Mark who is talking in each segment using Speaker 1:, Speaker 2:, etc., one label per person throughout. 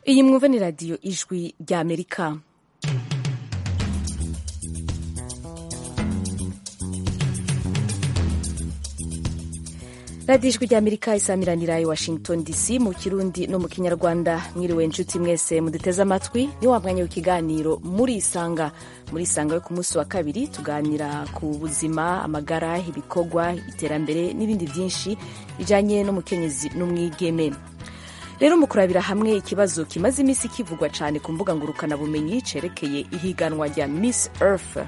Speaker 1: Iyi mwumva ni radiyo ijwi rya Amerika. radiyo ijwi rya Amerika isamiranira i Washington DC mu Kirundi no mu Kinyarwanda. Mwiriwe inshuti mwese muduteze amatwi, ni wa mwanya w'ikiganiro muri Isanga yo ku munsi wa kabiri. Tuganira ku buzima, amagara, ibikorwa, iterambere n'ibindi byinshi bijanye n'umukenyezi n'umwigeme. Rero mu kurabira hamwe ikibazo kimaze iminsi kivugwa cyane ku mbuga ngurukana bumenyi cerekeye ihiganwa rya Miss Earth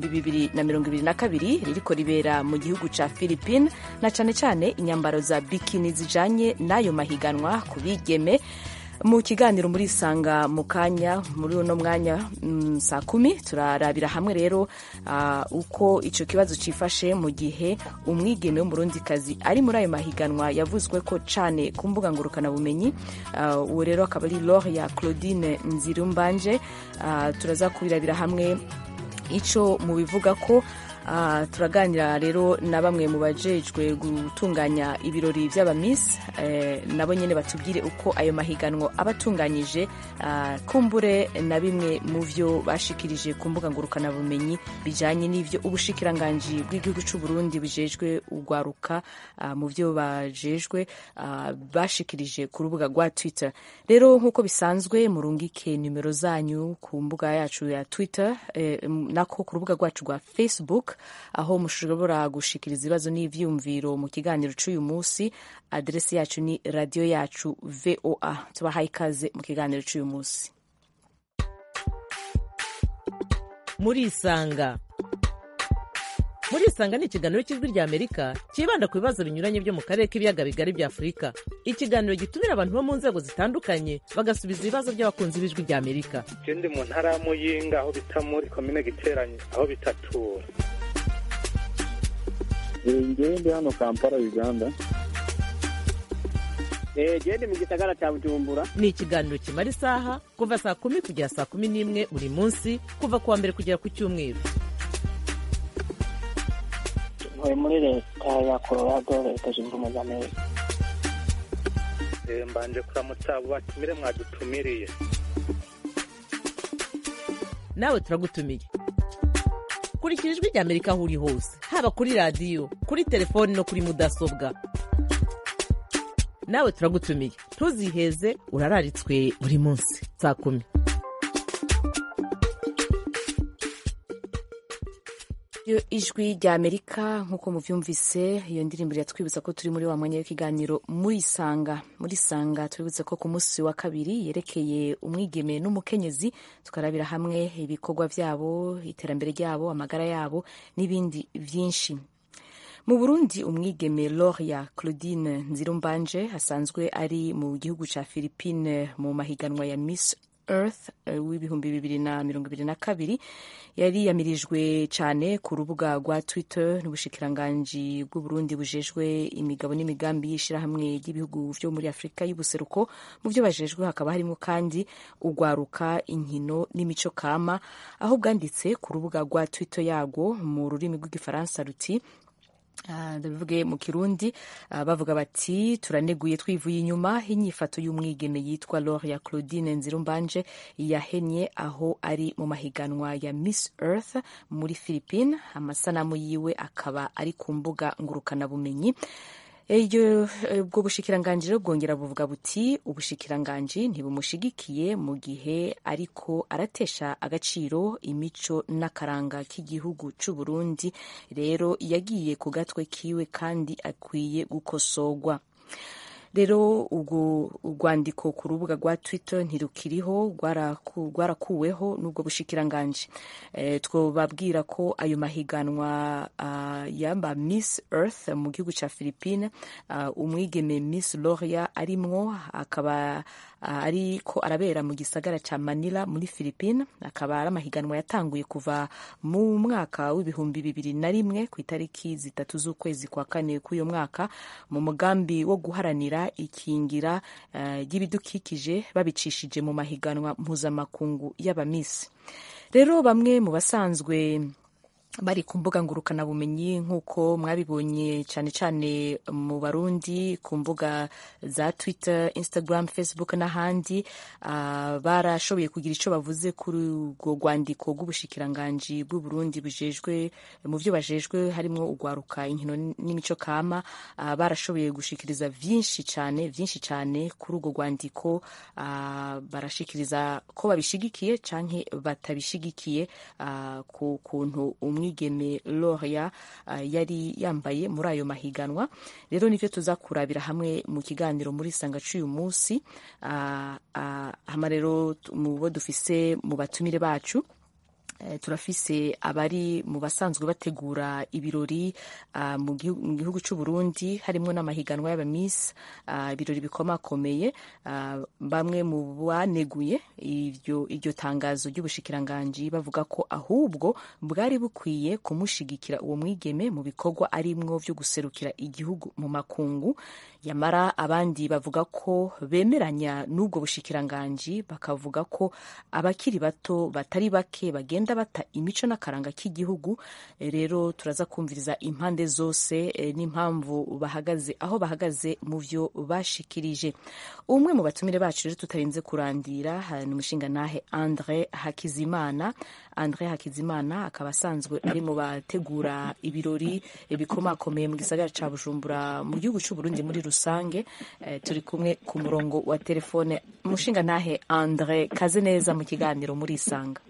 Speaker 1: 2022 ririko ribera mu gihugu ca Philippines, na cane cane inyambaro za bikini zijanye n'ayo mahiganwa ku bigeme. Mu kiganiro muri Isanga mu kanya muri uno mwanya saa 10 turarabira hamwe rero uko ico kibazo cifashe mu gihe umwigeme w'umurundikazi ari muri ayo mahiganwa yavuzwe ko cane ku mbuga ngurukana bumenyi. Uwo rero akaba ari Loria Claudine Nzirumbanje. Turaza kubirabira hamwe ico mu bivuga ko. Turaganira rero na bamwe mu bajejwe gutunganya ibirori by'abamiss, nabo nyene batubwire uko ayo mahiganwa abatunganyije, kumbure na bimwe mu vyo bashikirije ku mbuga ngurukana bumenyi bijanye n'ivyo ubushikiranganji bw'igihugu c'u Burundi bijejwe ugwaruka mu vyo bajejwe bashikirije ku rubuga rwa Twitter. Rero nk'uko bisanzwe murungike nimero zanyu ku mbuga yacu ya Twitter, nako ku rubuga rwacu rwa Facebook, aho mushobora gushikiriza ibibazo n'ivyumviro mu kiganiro c'uyu munsi. Adresi yacu ni radio yacu VOA. Tubahaye ikaze mu kiganiro c'uyu munsi.
Speaker 2: Muri Isanga ni ikiganiro cy'ijwi rya Amerika kibanda ku bibazo binyuranye byo mu karere k'ibiyaga bigari bya Afurika. Ikiganiro gitumira abantu bo mu nzego zitandukanye bagasubiza ibibazo by'abakunzi b'ijwi rya Amerika.
Speaker 3: Je ndi mu ntara ya Muyinga, aho bita muri komine Giteranyi, aho bitatura.
Speaker 4: Ndi hano Kampala, Uganda.
Speaker 5: Ndi mu gisagara cya Bujumbura.
Speaker 2: Ni ikiganiro kimara isaha kuva saa 10 kugera saa 11 buri munsi, kuva kuwa mbere kugera ku Cyumweru.
Speaker 5: Ntuye muri leta ya Colorado, leta zunze ubumwe za Amerika.
Speaker 3: Mbanje kuramutsa abo batumire mwadutumiriye.
Speaker 2: Nawe turagutumiye. Kurikira ijwi rya Amerika aho uri hose, haba kuri radiyo, kuri telefoni no kuri mudasobwa. Nawe turagutumiye, ntuziheze, urararitswe buri munsi saa 10.
Speaker 1: Ijwi rya Amerika, nk'uko muvyumvise, iyo ndirimbo yatwibutsa ko turi muri wa mwanya w'ikiganiro muri Isanga. Muri Isanga twibutse ko ku munsi wa kabiri yerekeye umwigeme n'umukenyezi, tukarabira hamwe ibikorwa vyabo, iterambere ryabo, amagara yabo n'ibindi vyinshi. Mu Burundi, umwigeme Loria Claudine Nzirumbanje asanzwe ari mu gihugu ca Philippines mu mahiganwa ya Miss Earth w'ibihumbi 2022 yari yamirijwe cane ku rubuga rwa Twitter n'ubushikiranganji bw'u Burundi bujejwe imigabo n'imigambi y'ishirahamwe ry'ibihugu vyo muri Afrika y'ubuseruko. Mu vyo bajejwe hakaba harimo kandi ugwaruka, inkino n'imico kama, aho bwanditse ku rubuga rwa Twitter yago mu rurimi rw'igifaransa ruti ndabivuge mu Kirundi, bavuga bati turaneguye twivuye inyuma inyifato y'umwigeme yitwa Loria Claudine Nzirumbanje yahenye aho ari mu mahiganwa ya Miss Earth muri Philippines. Amasanamu yiwe akaba ari ku mbuga ngurukana bumenyi. Ubwo bushikiranganji bwongera buvuga buti ubushikiranganji ntibumushigikiye mu gihe ariko aratesha agaciro imico n'akaranga k'igihugu c'u Burundi. Rero yagiye ku gatwe kiwe kandi akwiye gukosorwa. Rero ubwo urwandiko ku rubuga rwa Twitter ntirukiriho, rwarakuweho n'ubwo bushikiranganji. Twobabwira ko ayo mahiganwa yamba Miss Earth mu gihugu ca Philippines, umwigeme Miss Loria arimwo, akaba ariko arabera mu gisagara ca Manila muri Philippines. Akaba ari amahiganwa yatanguye kuva mu mwaka w'ibihumbi 2001 ku itariki 3 z'ukwezi kwa 4 k'uyo mwaka, mu mugambi wo guharanira ikingira ry'ibidukikije babicishije mu mahiganwa mpuzamakungu y'abamisi. Rero bamwe mu basanzwe bari ku mbuga ngurukanabumenyi nk'uko mwabibonye cyane cyane mu Barundi ku mbuga za Twitter, Instagram, Facebook n'ahandi. Barashoboye kugira icyo bavuze kuri urwo rwandiko rw'ubushikiranganji bw'u Burundi bujejwe mu byo bajejwe harimo ugwaruka inkino n'imico kama. Barashoboye gushikiriza byinshi cyane kuri urwo rwandiko. Barashikiriza ko babishigikiye canke batabishigikiye ku kuntu umwigeme Loria yari yambaye muri ayo mahiganwa. Rero nivyo tuza kurabira hamwe mu kiganiro muri sanga cy'uyu munsi. Hama rero mu bo dufise mu batumire bacu turafise abari mu basanzwe bategura ibirori mu gihugu cy'u Burundi harimo n'amahiganwa y'abamiss, ibirori bikomakomeye. Bamwe mu baneguye iryo tangazo ry'ubushikiranganji bavuga ko ahubwo bwari bukwiye kumushigikira uwo mwigeme mu bikorwa arimwo vyo guserukira igihugu mu makungu. Yamara abandi bavuga ko bemeranya n'ubwo bushikiranganji, bakavuga ko abakiri bato batari bake bagenda bata imico n'akaranga k'igihugu. Rero turaza kumviriza impande zose n'impamvu bahagaze aho bahagaze mu vyo bashikirije. Umwe mu batumire bacu rero tutarinze kurandira ni umushingantahe Andre Hakizimana. Andre Hakizimana akaba asanzwe ari mu bategura ibirori bikomakomeye mu gisagara ca Bujumbura mu gihugu cy'u Burundi muri rusange. Turi kumwe ku murongo wa telefone. Umushingantahe Andre, kaze neza mu kiganiro muri Isanga.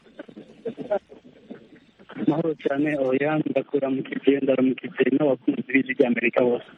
Speaker 4: Mahoro cyane oya, ndakura mu kigenda mu kigenda n'abakunzi b'ijwi ry'Amerika bose.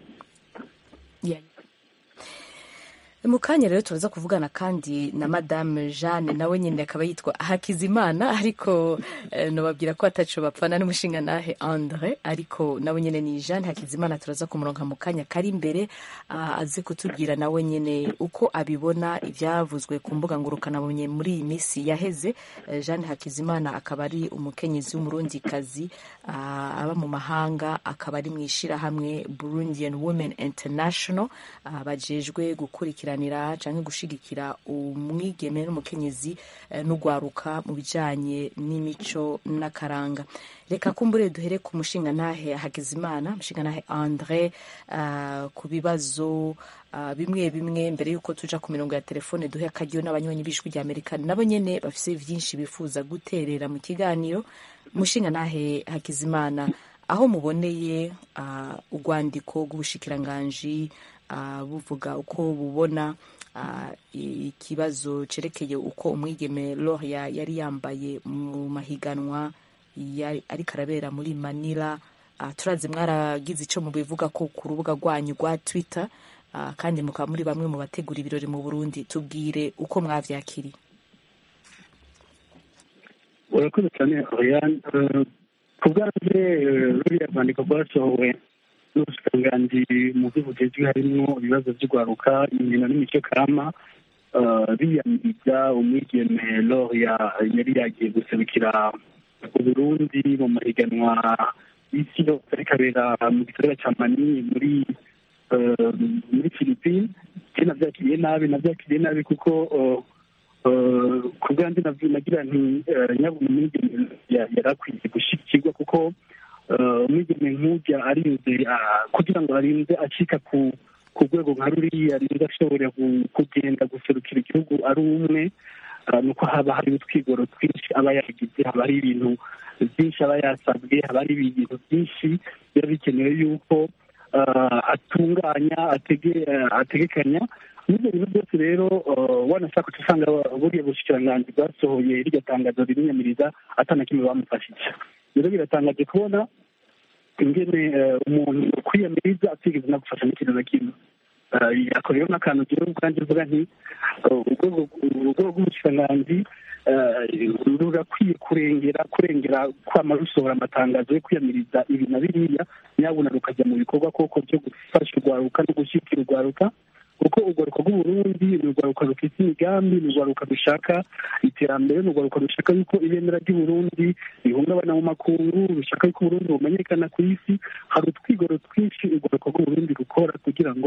Speaker 1: Mu kanya rero turaza kuvugana kandi na Madame Jeanne, nawe nyine akaba yitwa Hakizimana, ariko nobabwira ko ataco bapfana n'umushingantahe Andre, ariko nawe nyine ni Jeanne Hakizimana. Turaza kumuronka mu kanya kari imbere aze kutubwira nawe nyine uko abibona ibyavuzwe ku mbuga ngurukanabumenyi muri iyi minsi yaheze. Jeanne Hakizimana akaba ari umukenyezi w'umurundikazi aba mu mahanga, akaba ari mu ishirahamwe Burundian Women International, bajejwe gukurikirana canke gushigikira umwigeme n'umukenyezi n'ugwaruka mu bijanye n'imico n'akaranga. Reka kumbure duhere ku mushingantahe Hakizimana, mushingantahe Andre, ku bibazo bimwe bimwe mbere yuko tuja ku mirongo ya telefone duhe akaryo n'abanywanyi b'ijwi ry'Amerika nabo nyene bafise vyinshi bifuza guterera mu kiganiro. Mushingantahe Hakizimana, aho muboneye urwandiko rw'ubushikiranganji buvuga uko bubona ikibazo cerekeye uko umwigeme Loria yari yambaye mu mahiganwa ariko arabera muri Manila. Turazi mwaragize ico mubivuga ko ku rubuga rwanyu rwa Twitter, kandi mukaba muri bamwe mu bategura ibirori mu Burundi. Tubwire uko mwavyakiriye.
Speaker 4: Urakoze cyane oya, kubwanje ruriya rwandiko rwasohowe n'ubushikiranganji mu by'ubujejwe harimo ibibazo by'ugwaruka inkino n'imico kama, biyamiriza umwigeme Loria yari yagiye guserukira u Burundi mu mahiganwa y'isi yose ariko abera mu gisagara ca Manila muri Philippines. Navyakiriye nabi kuko kubwanje nagira nti nyabuna umwigeme yarakwiye gushikirwa, kuko umwigeme nk'urya arinze kugira ngo arinze acika ku rwego nka ruriya, arinze ashobora kugenda guserukira igihugu ari umwe, nuko haba hari utwigoro twinshi aba yagize, haba hari ibintu byinshi aba yasabwe, haba hari ibintu byinshi biba bikenewe yuko atunganya ategekanya. N'ibyo bintu byose rero wanashaka usanga buriya bushikiranganji bwasohoye iryo tangazo rinyamiriza atana kimwe bamufashije. Rero biratangaje kubona ingene umuntu kwiyamiriza atigeze no gufasha n'ikintu na kimwe. Yakoreyeho n'akantu jewe ubwanje mvuga nti urwego rw'umushikiranganji rurakwiye kurengera kwama rusohora amatangazo yo kwiyamiriza ibi na biriya, nyabuna rukajya mu bikorwa koko byo gufasha urwaruka no gushyigikira urwaruka, kuko urwaruka rw'Uburundi ni urwaruka rufite imigambi, ni urwaruka rushaka iterambere, ni urwaruka rushaka yuko ibendera ry'Uburundi rihungabana mu makungu, rushaka yuko Uburundi bumenyekana ku isi. Hari utwigoro twinshi urwaruka rw'Uburundi rukora kugira ngo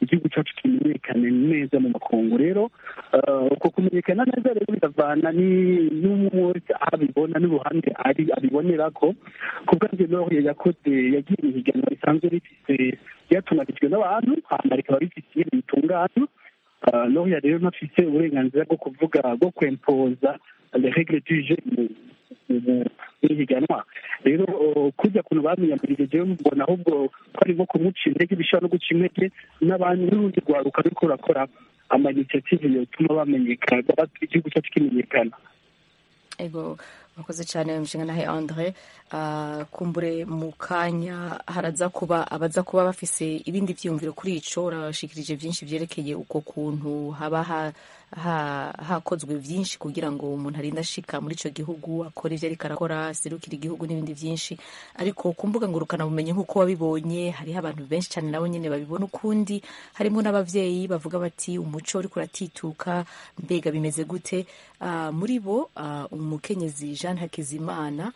Speaker 4: igihugu cyacu kimenyekane neza mu makungu. Rero uko kumenyekana neza rero biravana n'umwe wese aho abibona n'uruhande abibonera ko ku bwanjye Laurier yagiye mu higanwa risanzwe rifise ryatunganijwe n'abantu hanyuma rikaba rifise ibintu bitungana. Laurier rero ntafise uburenganzira bwo kuvuga bwo kwempoza les règles du jeu n'ihiganwa. Rero kujya kuntu bamwiyamirije jewe mbona ahubwo ko ari nko kumuca intege, bishobora no guca intege n'abandi n'urundi rwaruka ruriko rurakora ama-initiative yotuma bamenyekana, igihugu cyacu kimenyekana.
Speaker 1: Ego murakoze cyane Mushingantahe André. Kumbure mu kanya abaza kuba bafise ibindi vyiyumviro kuri ico, urashikirije vyinshi vyerekeye uko kuntu haba hakozwe vyinshi kugira ngo umuntu arinde ashika muri ico gihugu akora ivyo ariko arakora, aserukira igihugu n'ibindi vyinshi. Ariko ku mbuga ngurukana bumenyi nk'uko wabibonye, hariho abantu benshi cyane nabo nyene babibona ukundi, harimo n'abavyeyi bavuga bati umuco uriko uratituka, mbega bimeze gute? Muri bo umukenyezi Jeanne Hakizimana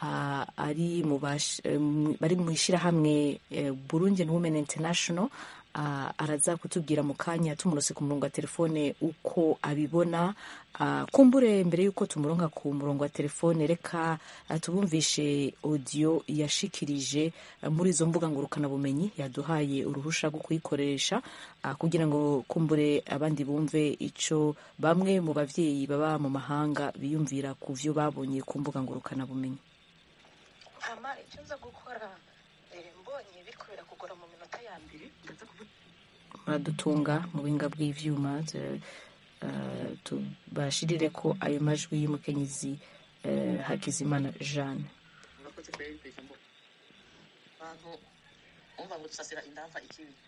Speaker 1: bari mu ishirahamwe Burundian Women International, araza kutubwira mu kanya tumurose ku murongo wa telefone uko abibona. Kumbure mbere yuko tumuronka ku murongo wa telefone, reka tubumvishe audio yashikirije muri izo mbuga ngurukana bumenyi, yaduhaye uruhusha rwo kuyikoresha kugira ngo kumbure abandi bumve ico bamwe mu bavyeyi baba mu mahanga biyumvira ku vyo babonye ku mbuga ngurukana bumenyi.
Speaker 6: Icyo nza gukora mbonye biriko birakugora mu minota ya mbere,
Speaker 1: muradutunga mu buhinga bw'ivyuma tubashirire ko ayo majwi y'umukenyezi Hakizimana Jeanne.
Speaker 6: Abantu umva ngo dusasira indava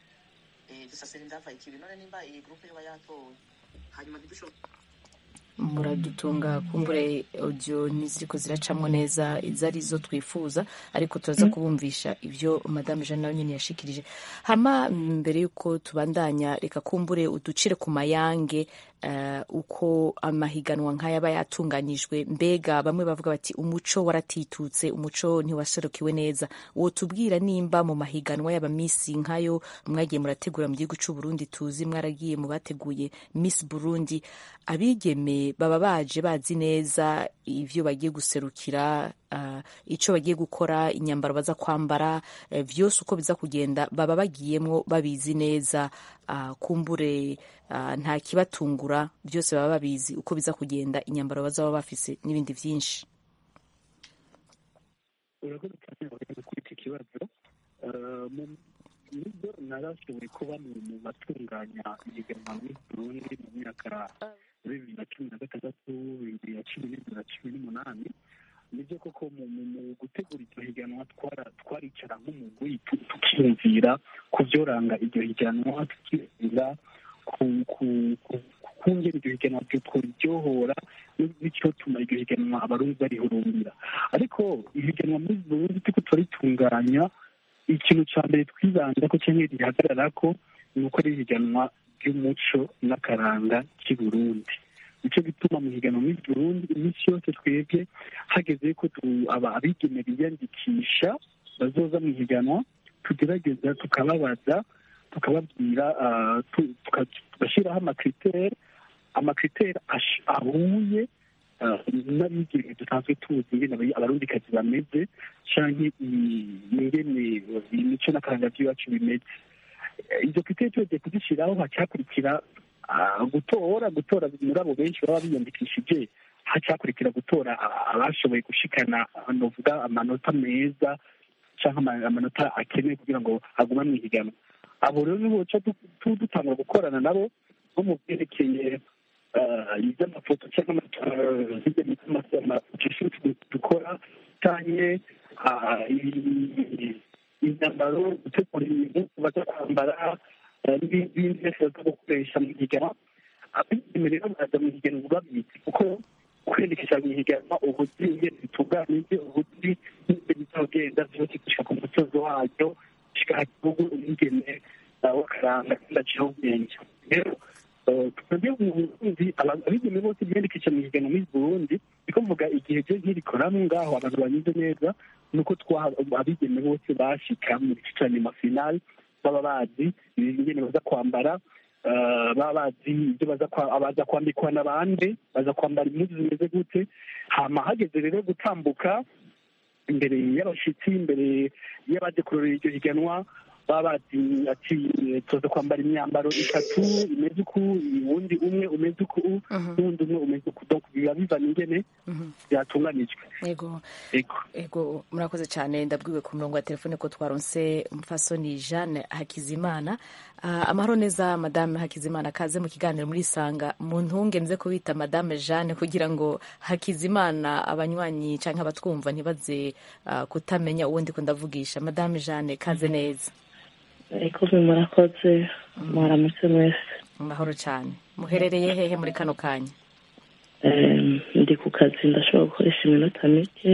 Speaker 6: ikibi none nimba iyi groupe yoba yatowe hanyuma ntidushoboye.
Speaker 1: Muradutunga kumbure audio niziriko ziracamwo neza izarizo twifuza, ariko turaza kubumvisha ivyo Madame Jeanne nawe nyene yashikirije. Hama mbere yuko tubandanya, reka kumbure uducire ku mayange uko amahiganwa nk'aya aba yatunganijwe. Mbega bamwe bavuga bati umuco waratitutse, umuco ntiwaserukiwe neza. Wotubwira nimba mu mahiganwa y'abamisi nkayo mwagiye murategura mu gihugu c'u Burundi, tuzi mwaragiye mu bateguye Miss Burundi, abigeme baba baje bazi neza ivyo bagiye guserukira, ico bagiye gukora, inyambaro baza kwambara, vyose uko biza kugenda baba bagiyemwo babizi neza. Kumbure nta kibatungura, byose baba babizi uko biza kugenda, inyambaro bazaba bafise n'ibindi vyinshi.
Speaker 4: Urakoze cyane kuri iki kibazo. Nibyo narashoboye kuba mu batunganya ihiganwa muri Burundi mu myaka 2016, 2018. Nibyo koko mu gutegura iryo higanwa twaricara nk'umugwi tukiyumvira ku vyoranga iryo higanwa, tukiyumvira kungena iryo higanwa tworyohora bityo tuma iryo higanwa abarundi barihurumbira. Ariko ihiganwa muri Burundi turiko turitunganya, ikintu ca mbere twibanda ko canke rihagararako ni uko ari ihiganwa ry'umuco n'akaranga k'i Burundi. Nico gituma mu higanwa muri Burundi iminsi yose twebwe hageze ko abigeme biyandikisha bazoza mu higanwa, tugerageza tukababaza, tukababwira, tugashyiraho amakriteri ahuye n'abigeme dusanzwe tuzi ingene abarundikazi bameze canke ingene imico n'akaranga vy'iwacu bimeze. Izo kriteri tugiye kuzishiraho, hacakurikira gutora muri abo benshi baba biyandikishije, hacakurikira gutora abashoboye gushikana novuga amanota meza canke amanota akenewe kugira ngo aguma mu higanwa. Abo rero nibo ca dutangura gukorana nabo nko mu vyerekeye ivy'amafoto canke amafoto dukora, canke imyambaro, gutegura ibintu baza kwambara n'ibindi byose baza gukoresha mu higanwa. Abigeme rero baza mu higanwa babizi, kuko kwiyandikisha mu higanwa ubuzi ingene bitunganije, ubuzi n'ingene bizogenda vyose gushika ku musozo waryo, gushika igihugu umwigeme w'akaranga kandi aciye ubwenge. Rero twebwe mu Burundi abigeme bose biyandikisha mu higanwa muri Burundi, niko mvuga igihe je nkirikoramwo ngaho abantu banyuze neza, nuko abigeme bose bashika mu gice ca nyuma finale baba bazi ingene baza kwambara, baba bazi ibyo baza kwambikwa n'abandi, baza kwambara impuzu zimeze gute. Hama hageze rero gutambuka imbere y'abashitsi, imbere y'abaje kurorera iryo higanwa, baba bazi ati tuza kwambara imyambaro itatu imeze uku, uwundi umwe umeze uku, n'uwundi umwe umeze uku. Donc biba bivana ingene byatunganijwe.
Speaker 1: Ego murakoze cyane. Ndabwiwe ku murongo wa telefone ko twaronse umupfasoni Jeanne Hakizimana. Amahoro neza Madame Hakizimana, kaze mu kiganiro muri Sanga. Mu ntunge nze kubita Madame Jeanne kugira ngo Hakizimana abanywanyi canke abatwumva ntibaze kutamenya uwo ndiko ndavugisha. Madame Jeanne, kaze neza.
Speaker 5: Eko murakoze, mwaramutse mwese.
Speaker 1: Amahoro cyane. Muherereye hehe muri kano kanya?
Speaker 5: Ndi ku kazi, ndashobora gukoresha iminota mike.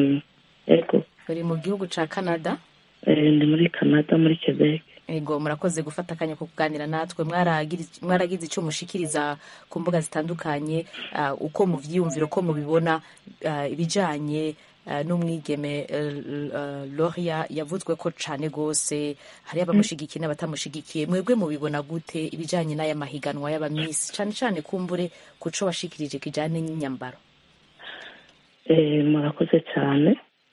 Speaker 1: Uri mu gihugu ca Canada?
Speaker 5: Ndi muri Canada, muri Quebec.
Speaker 1: Ego murakoze gufata akanya ko kuganira natwe. Mwaragize icyo mushikiriza ku mbuga zitandukanye, uko muvyiyumvira, uko mubibona ibijanye n'umwigeme Loria yavuzwe ko cane gose, hari abamushigikiye n'abatamushigikiye. Mwebwe mubibona gute ibijanye n'aya mahiganwa y'abamisi, cane cane kumbure kuco washikirije kijanye n'inyambaro?
Speaker 5: Murakoze cyane.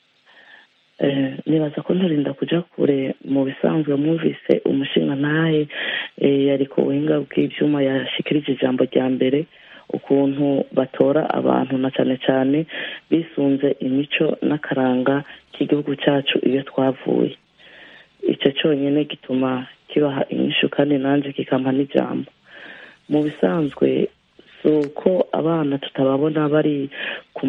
Speaker 5: Nibaza ko nturinda kuja kure. Mu bisanzwe mwumvise umushinga ntahe yari ku buhinga bw'ivyuma yashikirije ijambo rya mbere, ukuntu batora abantu na cyane cyane bisunze imico n'akaranga k'igihugu cyacu iyo twavuye. Icyo cyonyine gituma kibaha inyishu kandi nanjye kikampa n'ijambo. Mu bisanzwe si uko abana tutababona bari ku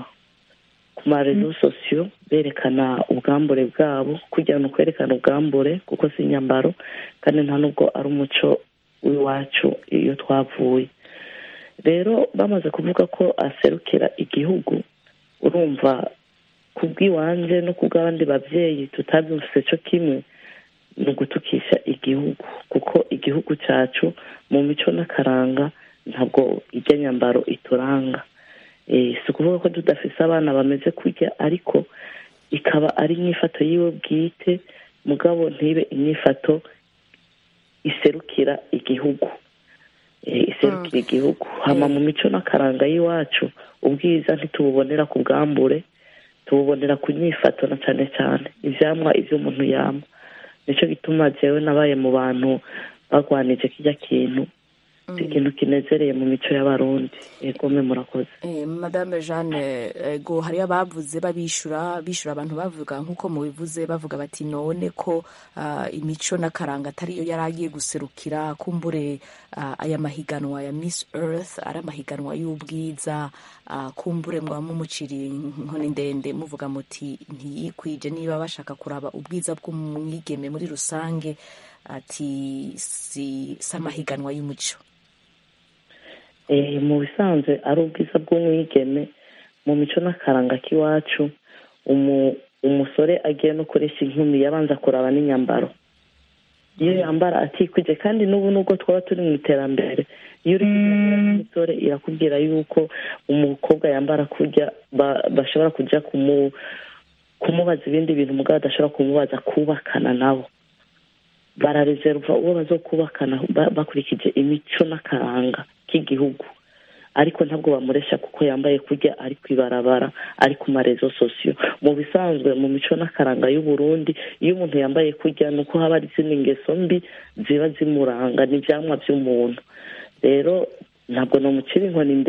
Speaker 5: marezo sosiyo berekana ubwambure bwabo, kugira ngo kwerekana ubwambure kuko si inyambaro kandi nta nubwo ari umuco w'iwacu iyo twavuye. Rero bamaze kuvuga ko aserukira igihugu, urumva kubw'iwanje no kubw'abandi bavyeyi tutabyumvise cyo kimwe, ni ugutukisha igihugu, kuko igihugu cyacu mu mico n'akaranga ntabwo ijya nyambaro ituranga. Si ukuvuga ko tudafise abana bameze kurya, ariko ikaba ari inyifato yiwe bwite, mugabo ntibe inyifato iserukira igihugu. Iserukira igihugu. Hama mu mico n'akaranga y'iwacu, ubwiza ntitububonera ku bwambure, tububonera ku nyifato na cyane cyane ivyamwa ivyo umuntu yama. Nico gituma jewe nabaye mu bantu bagwanije kirya kintu, ikintu kinezereye mu mico y'abarundi. Ego murakoze.
Speaker 1: Madame Jeanne, ego hari abavuze bishura abantu bavuga nkuko mubivuze, bavuga bati none ko imico n'akaranga atari yo yaragiye guserukira, kumbure aya mahiganwa ya Miss Earth ari amahiganwa y'ubwiza, kumbure mwaba mumuciriye inkoni ndende muvuga muti ntiyikwije niba bashaka kuraba ubwiza bw'umwigeme muri rusange, ati si amahiganwa y'umuco.
Speaker 5: Mu bisanzwe ari ubwiza bw'umwigeme mu mico n'akaranga k'iwacu. Umusore agiye no kuresha inkumi yabanza kuraba n'inyambaro. Iyo yambara atikwije, kandi n'ubu nubwo twaba turi mu iterambere, iyo uri umusore irakubwira yuko umukobwa yambara kurya bashobora kujya kumubaza ibindi bintu mugabo adashobora kumubaza kubakana nabo. Barareserva uwo bazokubakana bakurikije imico n'akaranga k'igihugu, ariko ntabwo bamuresha kuko yambaye kurya ari kwibarabara, ari ku marezo sosiyo. Mu bisanzwe mu mico n'akaranga y'u Burundi, iyo umuntu yambaye kurya nuko haba ari izindi ngeso mbi ziba zimuranga, n'ivyamwa by'umuntu. Rero ntabwo nomucira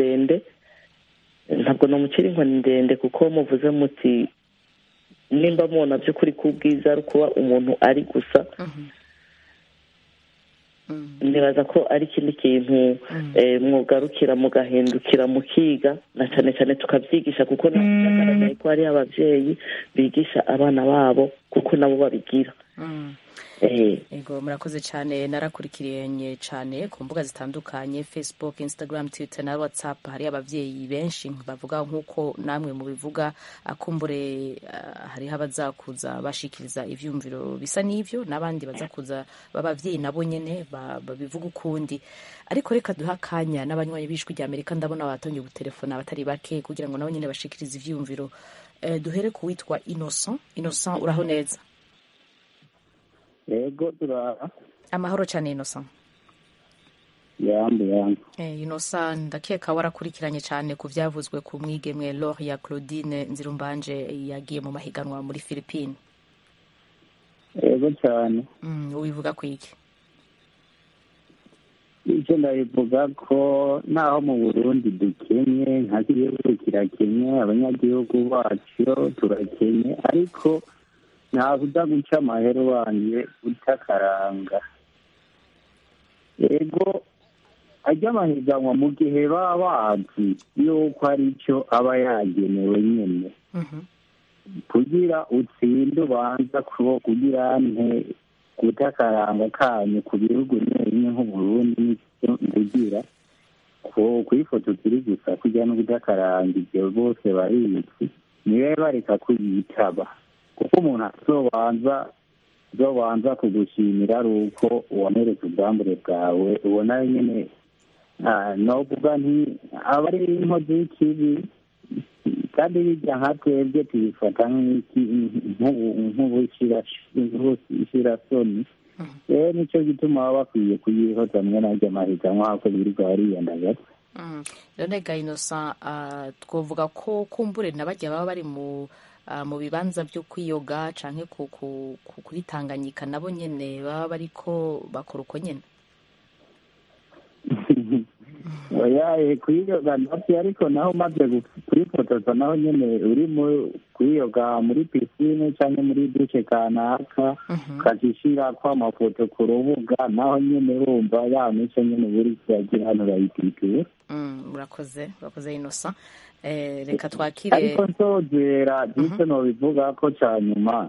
Speaker 5: inkoni ndende, kuko muvuze muti nimba mubona by'ukuri k'ubwiza ari kuba umuntu ari gusa, nibaza ko ari ikindi kintu mwogarukira mugahindukira mukiga, na cyane cyane tukabyigisha, kuko nagaragaye ko hari abavyeyi bigisha abana babo kuko nabo babigira.
Speaker 1: Ego murakoze cyane. Narakurikiranye cyane ku mbuga zitandukanye, Facebook, Instagram, Twitter na WhatsApp. Hari abavyeyi benshi bavuga nkuko namwe mubivuga, akumbure hariho abazakuza bashikiriza ivyumviro bisa n'ivyo, n'abandi bazakuza babavyeyi nabo nyene babivuga ukundi. Ariko reka duha akanya n'abanywanyi b'Ijwi rya Amerika, ndabona batonye gutelefona abatari bake kugira ngo nabo nyene bashikirize ivyumviro. Duhere ku witwa Innocent. Uraho neza?
Speaker 7: yego turara.
Speaker 1: Amahoro cyane Innocent.
Speaker 7: Yambu.
Speaker 1: Innocent ndakeka warakurikiranye cyane ku byavuzwe ku mwigemwe Loria Claudine Nzirumbanje yagiye mu mahiganwa muri Philippines.
Speaker 7: Yego cyane.
Speaker 1: Ubivuga ku iki?
Speaker 7: Icyo ndabivuga ko naho mu Burundi dukenye nka gihugu kirakenye, abanyagihugu bacu turakenye, ariko ntavuga guca amahero wanjye utakaranga. Yego ajya amahiganwa mu gihe baba bazi yuko ari cyo aba yagenewe nyine, kugira utsinde ubanza kugira nte gutakaranga kanyu ku bihugu bimwe nk'Uburundi n'icyo ndugira ku ifoto turi gusa kugira no kudakaranga ibyo bose barizi niwe bareka kuyitaba, kuko umuntu azobanza kugushimira ari uko wameretse ubwambure bwawe, ubona nyine novuga nti aba ari inkozi y'ikibi, kandi bijya nka twebwe tubifata nk'ubushyirasoni. Rero nicyo gituma baba bakwiye kuyihoza mwe naryo mahiganwa hako birirwa bariyandagaza.
Speaker 1: None ga Innocent, twovuga ko kumbure n'abajya baba bari mu bibanza byo kwiyoga canke kuri Tanganyika nabo nyene baba bariko bakora uko nyene?
Speaker 7: Oya, kwiyoga navyo, ariko naho umaze kurifotoza naho nyene uri kwiyoga muri pisine canke muri dushe kanaka ukazishirako amafoto ku rubuga, naho nyene urumva ya mico nyene buri kiragira hano bayititura.
Speaker 1: Murakoze Innocent. Reka twakire,
Speaker 7: ariko nsozera nicyo nobivuga ko ca nyuma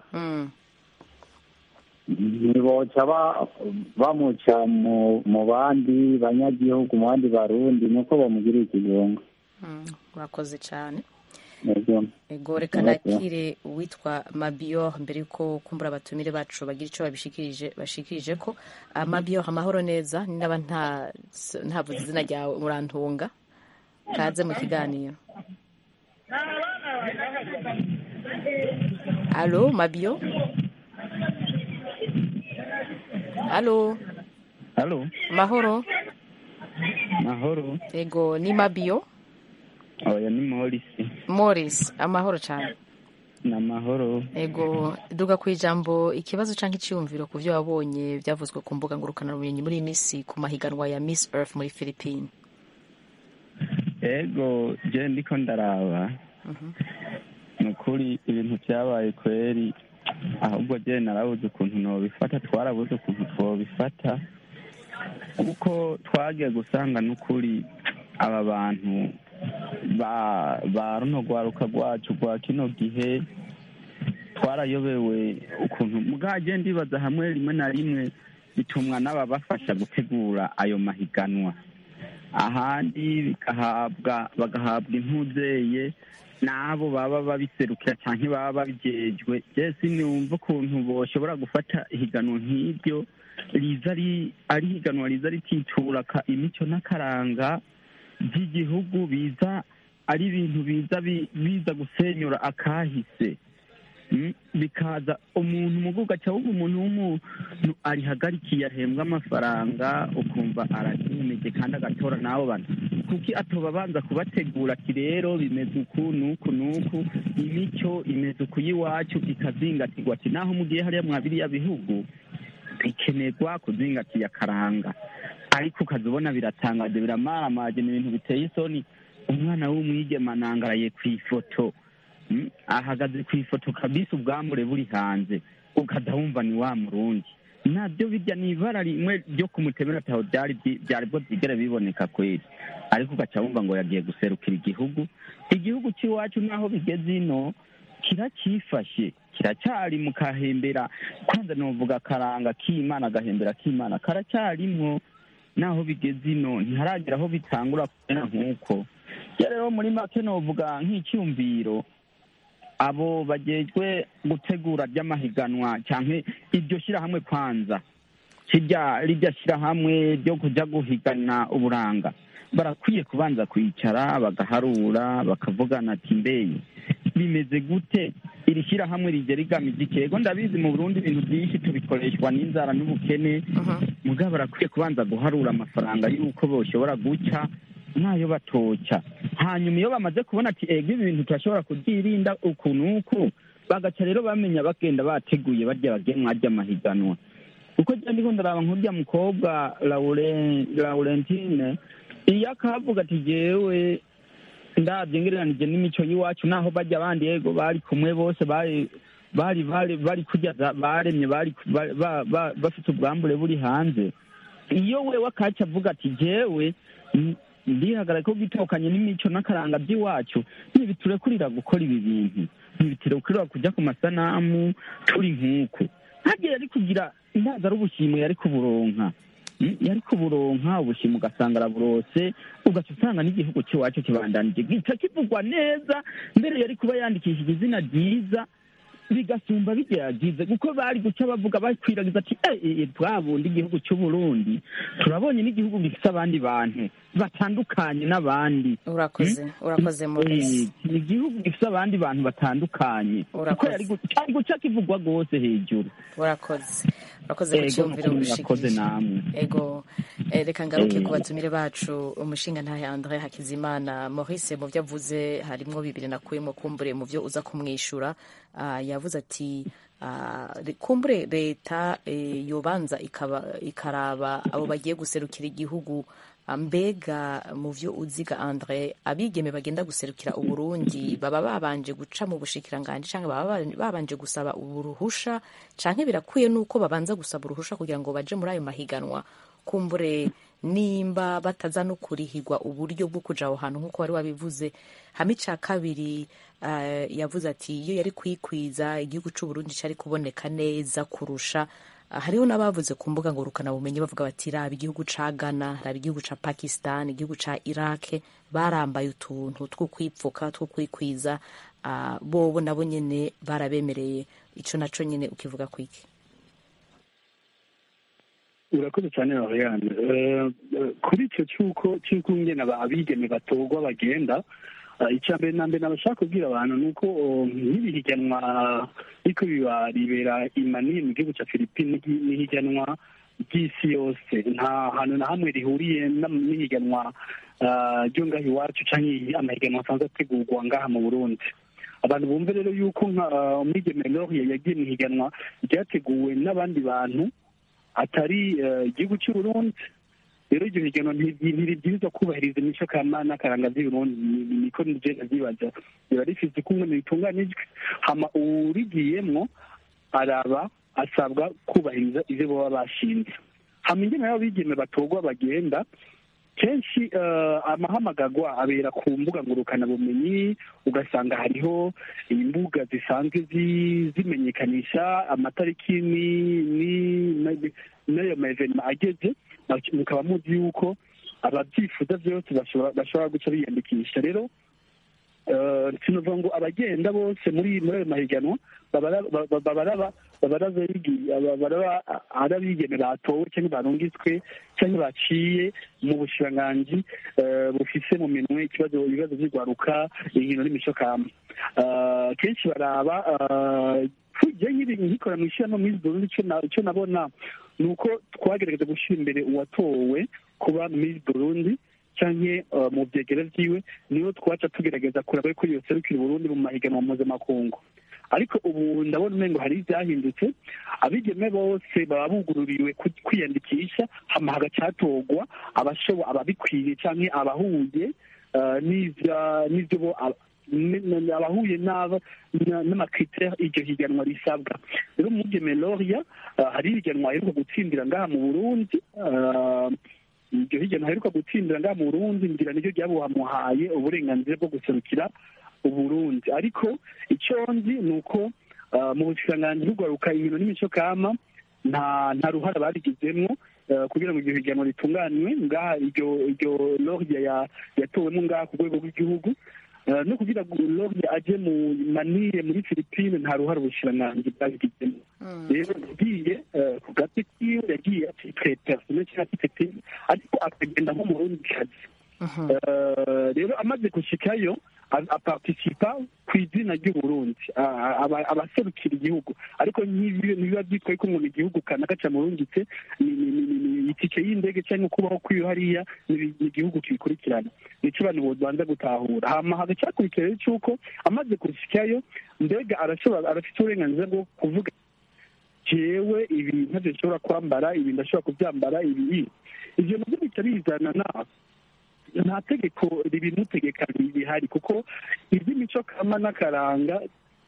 Speaker 7: ntiboca bamuca mu bandi banyagihugu, mu bandi barundi, nuko bamugira ikigongo.
Speaker 1: Murakoze cyane. Ego reka nakire uwitwa Mabio mbere yuko kumbura abatumire bacu bagira icyo bashikirije ko. Mabio, amahoro neza, naba ntavuze izina ryawe murantunga, kaze mu kiganiro. Allo Mabio? Allo. Mahoro. Ego ni Mabio?
Speaker 8: Oya ni
Speaker 1: Morris. Amahoro cyane.
Speaker 8: Namahoro.
Speaker 1: Ego duga ku ijambo ikibazo canke iciyumviro ku byo wabonye byavuzwe ku mbuga ngurukana bumenyi muri misi ku mahiganwa ya Miss Earth muri Philippines.
Speaker 8: Ego je ndiko ndaraba. Nukuri ibintu byabaye kweri, ahubwo je narabuze ukuntu nobifata, twarabuze ukuntu twobifata, kuko twagiye gusanga nukuri aba bantu ba runo rwaruka rwacu rwa kino gihe twarayobewe ukuntu mugaje ndibaza hamwe rimwe na rimwe bitumwa n'ababafasha gutegura ayo mahiganwa, ahandi bagahabwa impuzeye n'abo baba babiserukira cyangwa baba babijejwe. Jesi niwumva ukuntu boshobora gufata ihiganwa nk'iryo ari higanwa riza rititura imico n'akaranga by'igihugu, biza ari ibintu biza gusenyura akahise, bikaza umuntu muguga cyangwa umuntu arihagarikiye ahembwa amafaranga, ukumva arageneje kandi agatora n'abo bantu, kuki atoba abanza kubategura ati rero bimeze uku nuku imico imeze uku y'iwacu ikazingatirwa, ati naho mugiye hariya mwa biriya bihugu bikenerwa kuzingatiya akaranga, ariko ukazibona biratangaje biramaramaje, ni ibintu biteye isoni. Umwana w'umwigeme anangaraye ku ifoto, ahagaze ku ifoto kabisa, ubwambure buri hanze, ukadahumva ni wa Murundi. Nabyo bijya ni ibara rimwe ryo kumutemera ataho byari bwo byigera biboneka kweri, ariko ugaca wumva ngo yagiye guserukira igihugu cy'iwacu, naho bigeze ino kiracyifashe, kiracyari mu kahembera. Kwanza novuga karanga k'Imana, agahembera k'Imana karacyarimwo, naho bigeze ino ntiharagera aho bitangura kubera nk'uko. Rero muri make novuga nk'icyumviro abo bagejwe gutegura by'amahiganwa cyangwa iryo shyirahamwe, kwanza rijya shyirahamwe ryo kujya guhigana uburanga, barakwiye kubanza kwicara bagaharura bakavugana ati mbeye bimeze gute iri shyirahamwe rijya rigamije ikego ndabizi mu Burundi ibintu byinshi tubikoreshwa n'inzara n'ubukene mugabo barakwiye kubanza guharura amafaranga y'uko boshobora guca nayo batoca hanyuma iyo bamaze kubona ati ego ibi bintu turashobora kubyirinda uku n'uku bagaca rero bamenya bagenda bateguye barya bagenwa arya amahiganwa kuko njya ndiko ndaraba nk'urya mukobwa Laurentine iyo akavuga ati jewe ndabye ngereranije n'imico y'iwacu naho bajya abandi yego bari kumwe bose bari kurya baremye bafite ubwambure buri hanze iyo wewe akaca avuga ati jewe ndihagarara ko bitokanye n'imico n'akaranga by'iwacu ntibiturekurira gukora ibi bintu ntibiturekurira kujya ku masanamu turi nk'uku hagiye yari kugira indaza ari ubushimwe yari kuburonka ubushimwe ugasanga araburose ugaca usanga n'igihugu cy'iwacu kibandanije gica kivugwa neza mbere yari kuba yandikishije izina ryiza bigasumba bigeragize kuko bari guca bavuga bakwiragiza ati twabundi igihugu cy'u Burundi turabonye n'igihugu gifite abandi bantu batandukanye n'abandi
Speaker 1: urakoze Maurice
Speaker 8: igihugu gifite abandi bantu batandukanye kuko yari guca kivugwa rwose hejuru
Speaker 1: urakoze kucyumvira
Speaker 8: ubushikije
Speaker 1: ego reka ngaruke ku batumire bacu umushinga ntahe André Hakizimana Maurice mu byo avuze harimwo bibiri nakuyemo kumbure mu byo uza kumwishura yavuze ati kumbure leta yobanza ikaraba abo bagiye guserukira igihugu mbega mu byo uziga André abigeme bagenda guserukira Uburundi baba babanje guca mu bushikiranganje cyangwa baba babanje gusaba uruhusha canke birakwiye nuko babanza gusaba uruhusha kugira ngo baje muri ayo mahiganwa kumbure nimba bataza no kurihirwa uburyo bwo kuja aho hantu nk'uko wari wabivuze hamica kabiri yavuze ati iyo yari kwikwiza igihugu cy'u Burundi cyari kuboneka neza kurusha hariho n'abavuze ku mbuga ngurukana bumenyi bavuga bati raba igihugu ca Ghana raba igihugu ca Pakistan igihugu ca Iraq barambaye utuntu two kwipfuka two kwikwiza bobo nabo nyene barabemereye ico naco nyene ukivuga kwiki
Speaker 4: urakoze cyane Ariane kuri icyo cy'uko ngene abigeme batorwa bagenda icya mbere na mbere nabashaka kubwira abantu ni uko nk'ibihiganwa ariko ribera imani mu gihugu cya Philippines n'ihiganwa ry'isi yose nta hantu na hamwe rihuriye n'ihiganwa ryo ngaho iwacu cyangwa amahiganwa asanzwe ategurwa ngaha mu Burundi abantu bumve rero yuko umwigeme Laurier yagiye mu higanwa ryateguwe n'abandi bantu atari igihugu cy'u Burundi rero iryo higanwa ntiribwirizwa kubahiriza imico kama n'akaranga by'Uburundi niko nije ndavyibaza riba rifise kumwe bitunganijwe hama urigiyemwo araba asabwa kubahiriza ivyo baba bashinze hama ingene y'abo bigeme batorwa bagenda kenshi amahamagarwa abera ku mbuga ngurukana bumenyi ugasanga hariho imbuga zisanzwe zimenyekanisha amatariki n'ayo mavenema ageze mukaba muzi yuko ababyifuza byose bashobora guca biyandikisha rero sinovuga ngo abagenda bose muri ayo mahiganwa ari abigeme batowe cyangwa barungitswe cyangwa baciye mu bushiranganji bufise mu minwe ibibazo by'igwaruka inkino n'imico kama kenshi baraba nkikora mu ishyirahamwe muri Burundi icyo nabona ni uko twagerageza gushyira imbere uwatowe kuba Miss Burundi cyangwa mu byegera byiwe niyo twaca tugerageza kuraba ko yoserukira Burundi mu mahiganwa mpuzamakungu ariko ubu ndabona umengo hari ibyahindutse abigeme bose baba bugururiwe kwiyandikisha hama hagacatorwa ababikwiye cyangwa abahuye n'ibyo abahuye n'amakriteri iryo higanwa risabwa rero umwigeme Laurier hari higanwa aheruka gutsindira ngaha mu Burundi iryo higanwa aheruka gutsindira ngaha mu Burundi ngira niryo ryabuhamuhaye uburenganzira bwo guserukira Uburundi ariko icyo nzi ni uko mu bushikiranganji bw'ugwaruka inkino n'imico kama nta ruhara babigizemwo kugira ngo iryo higanwa ritunganywe ngaha iryo Laurier yatowemo ngaha ku rwego rw'igihugu no kugira ngo Laurier aje mu Manille muri Philippines nta ruhara ubushikiranganji bwabigizemo rero yagiye ku gati kiwe yagiye atitwe personnel cyangwa atitwe ariko akagenda nko mu Burundi kazi rero amaze gushikayo aparticipa ku izina ry'uburundi abaserukira igihugu ariko ntibiba byitwaye ko umuntu igihugu kanaka camurungitse ni itike y'indege cyangwa kubaho kwiyo hariya ni igihugu kibikurikirana nico abantu bobanza gutahura hama hagacakurikira cy'uko amaze kurishikayo mbega arafite uburenganzira bwo kuvuga jewe ibi ntavyo nshobora kwambara ibi ndashobora kuvyambara ibi ivyo navyo bica bizana nta tegeko ribimutegeka rihari kuko iby'imico kama n'akaranga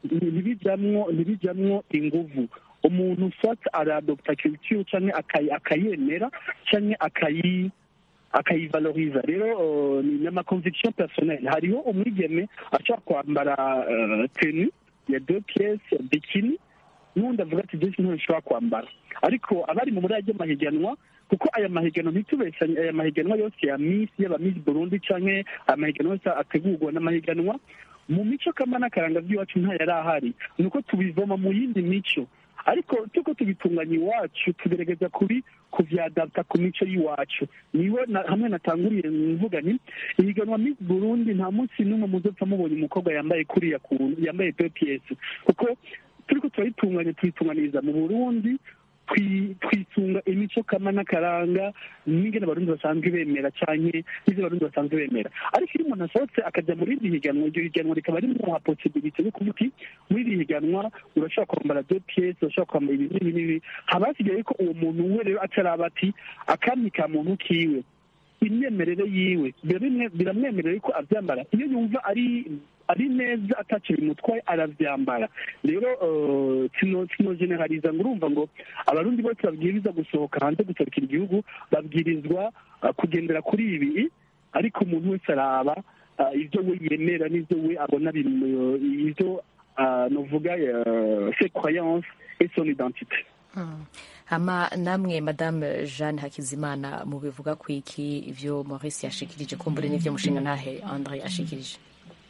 Speaker 4: ntibijamwo inguvu umuntu fata aradopta culture canke akayemera canke akayivaloriza rero ni amaconviction personnelle hariho umwigeme ashobora kwambara tenue ya 2 pièces bikini n'undi avuga ati byinshi ntashobora kwambara ariko abari mu muri ajya mahiganwa kuko aya mahiganwa ntitubeshanye aya mahiganwa yose ya Miss y'aba Miss Burundi canke amahiganwa yose ategurwa n'amahiganwa mu mico kama n'akaranga by'iwacu nta yari ahari nuko tubivoma mu yindi mico ariko tuko tubitunganya iwacu tugerageza kuvyadapta ku mico y'iwacu niwe hamwe natanguriye mvuga nti ihiganwa Miss Burundi nta munsi n'umwe muzopfa mubonye umukobwa yambaye kuriya kuntu yambaye 2 pièces kuko turiko tuyitunganiriza mu Burundi twisunga imico kama n'akaranga n'ingene abarundi basanzwe bemera canke n'ivyo abarundi basanzwe bemera ariko iyo umuntu asohotse akaja muri iri higanwa iryo higanwa rikaba rimuha possibilité yo kuvuga uti muri iri higanwa urashobora kwambara 2 pièces urashobora kwambara ibi n'ibi haba hasigaye ko uwo muntu we rero ataraba ati akami ka muntu kiwe imyemerere yiwe biramwemerera ko avyambara iyo yumva ari neza ataco bimutwaye aravyambara rero kino generaliza ngo urumva ngo abarundi bose babwiriza gusohoka hanze guserukira igihugu babwirizwa kugendera kuri ibi ariko umuntu wese araba ivyo we yemera n'ivyo we abona ivyo novuga ses croyances et son identité.
Speaker 1: hama namwe madame Jeanne Hakizimana mubivuga kwiki ivyo Maurice yashikirije kumbure n'ivyo mushinga ntahe André ashikirije.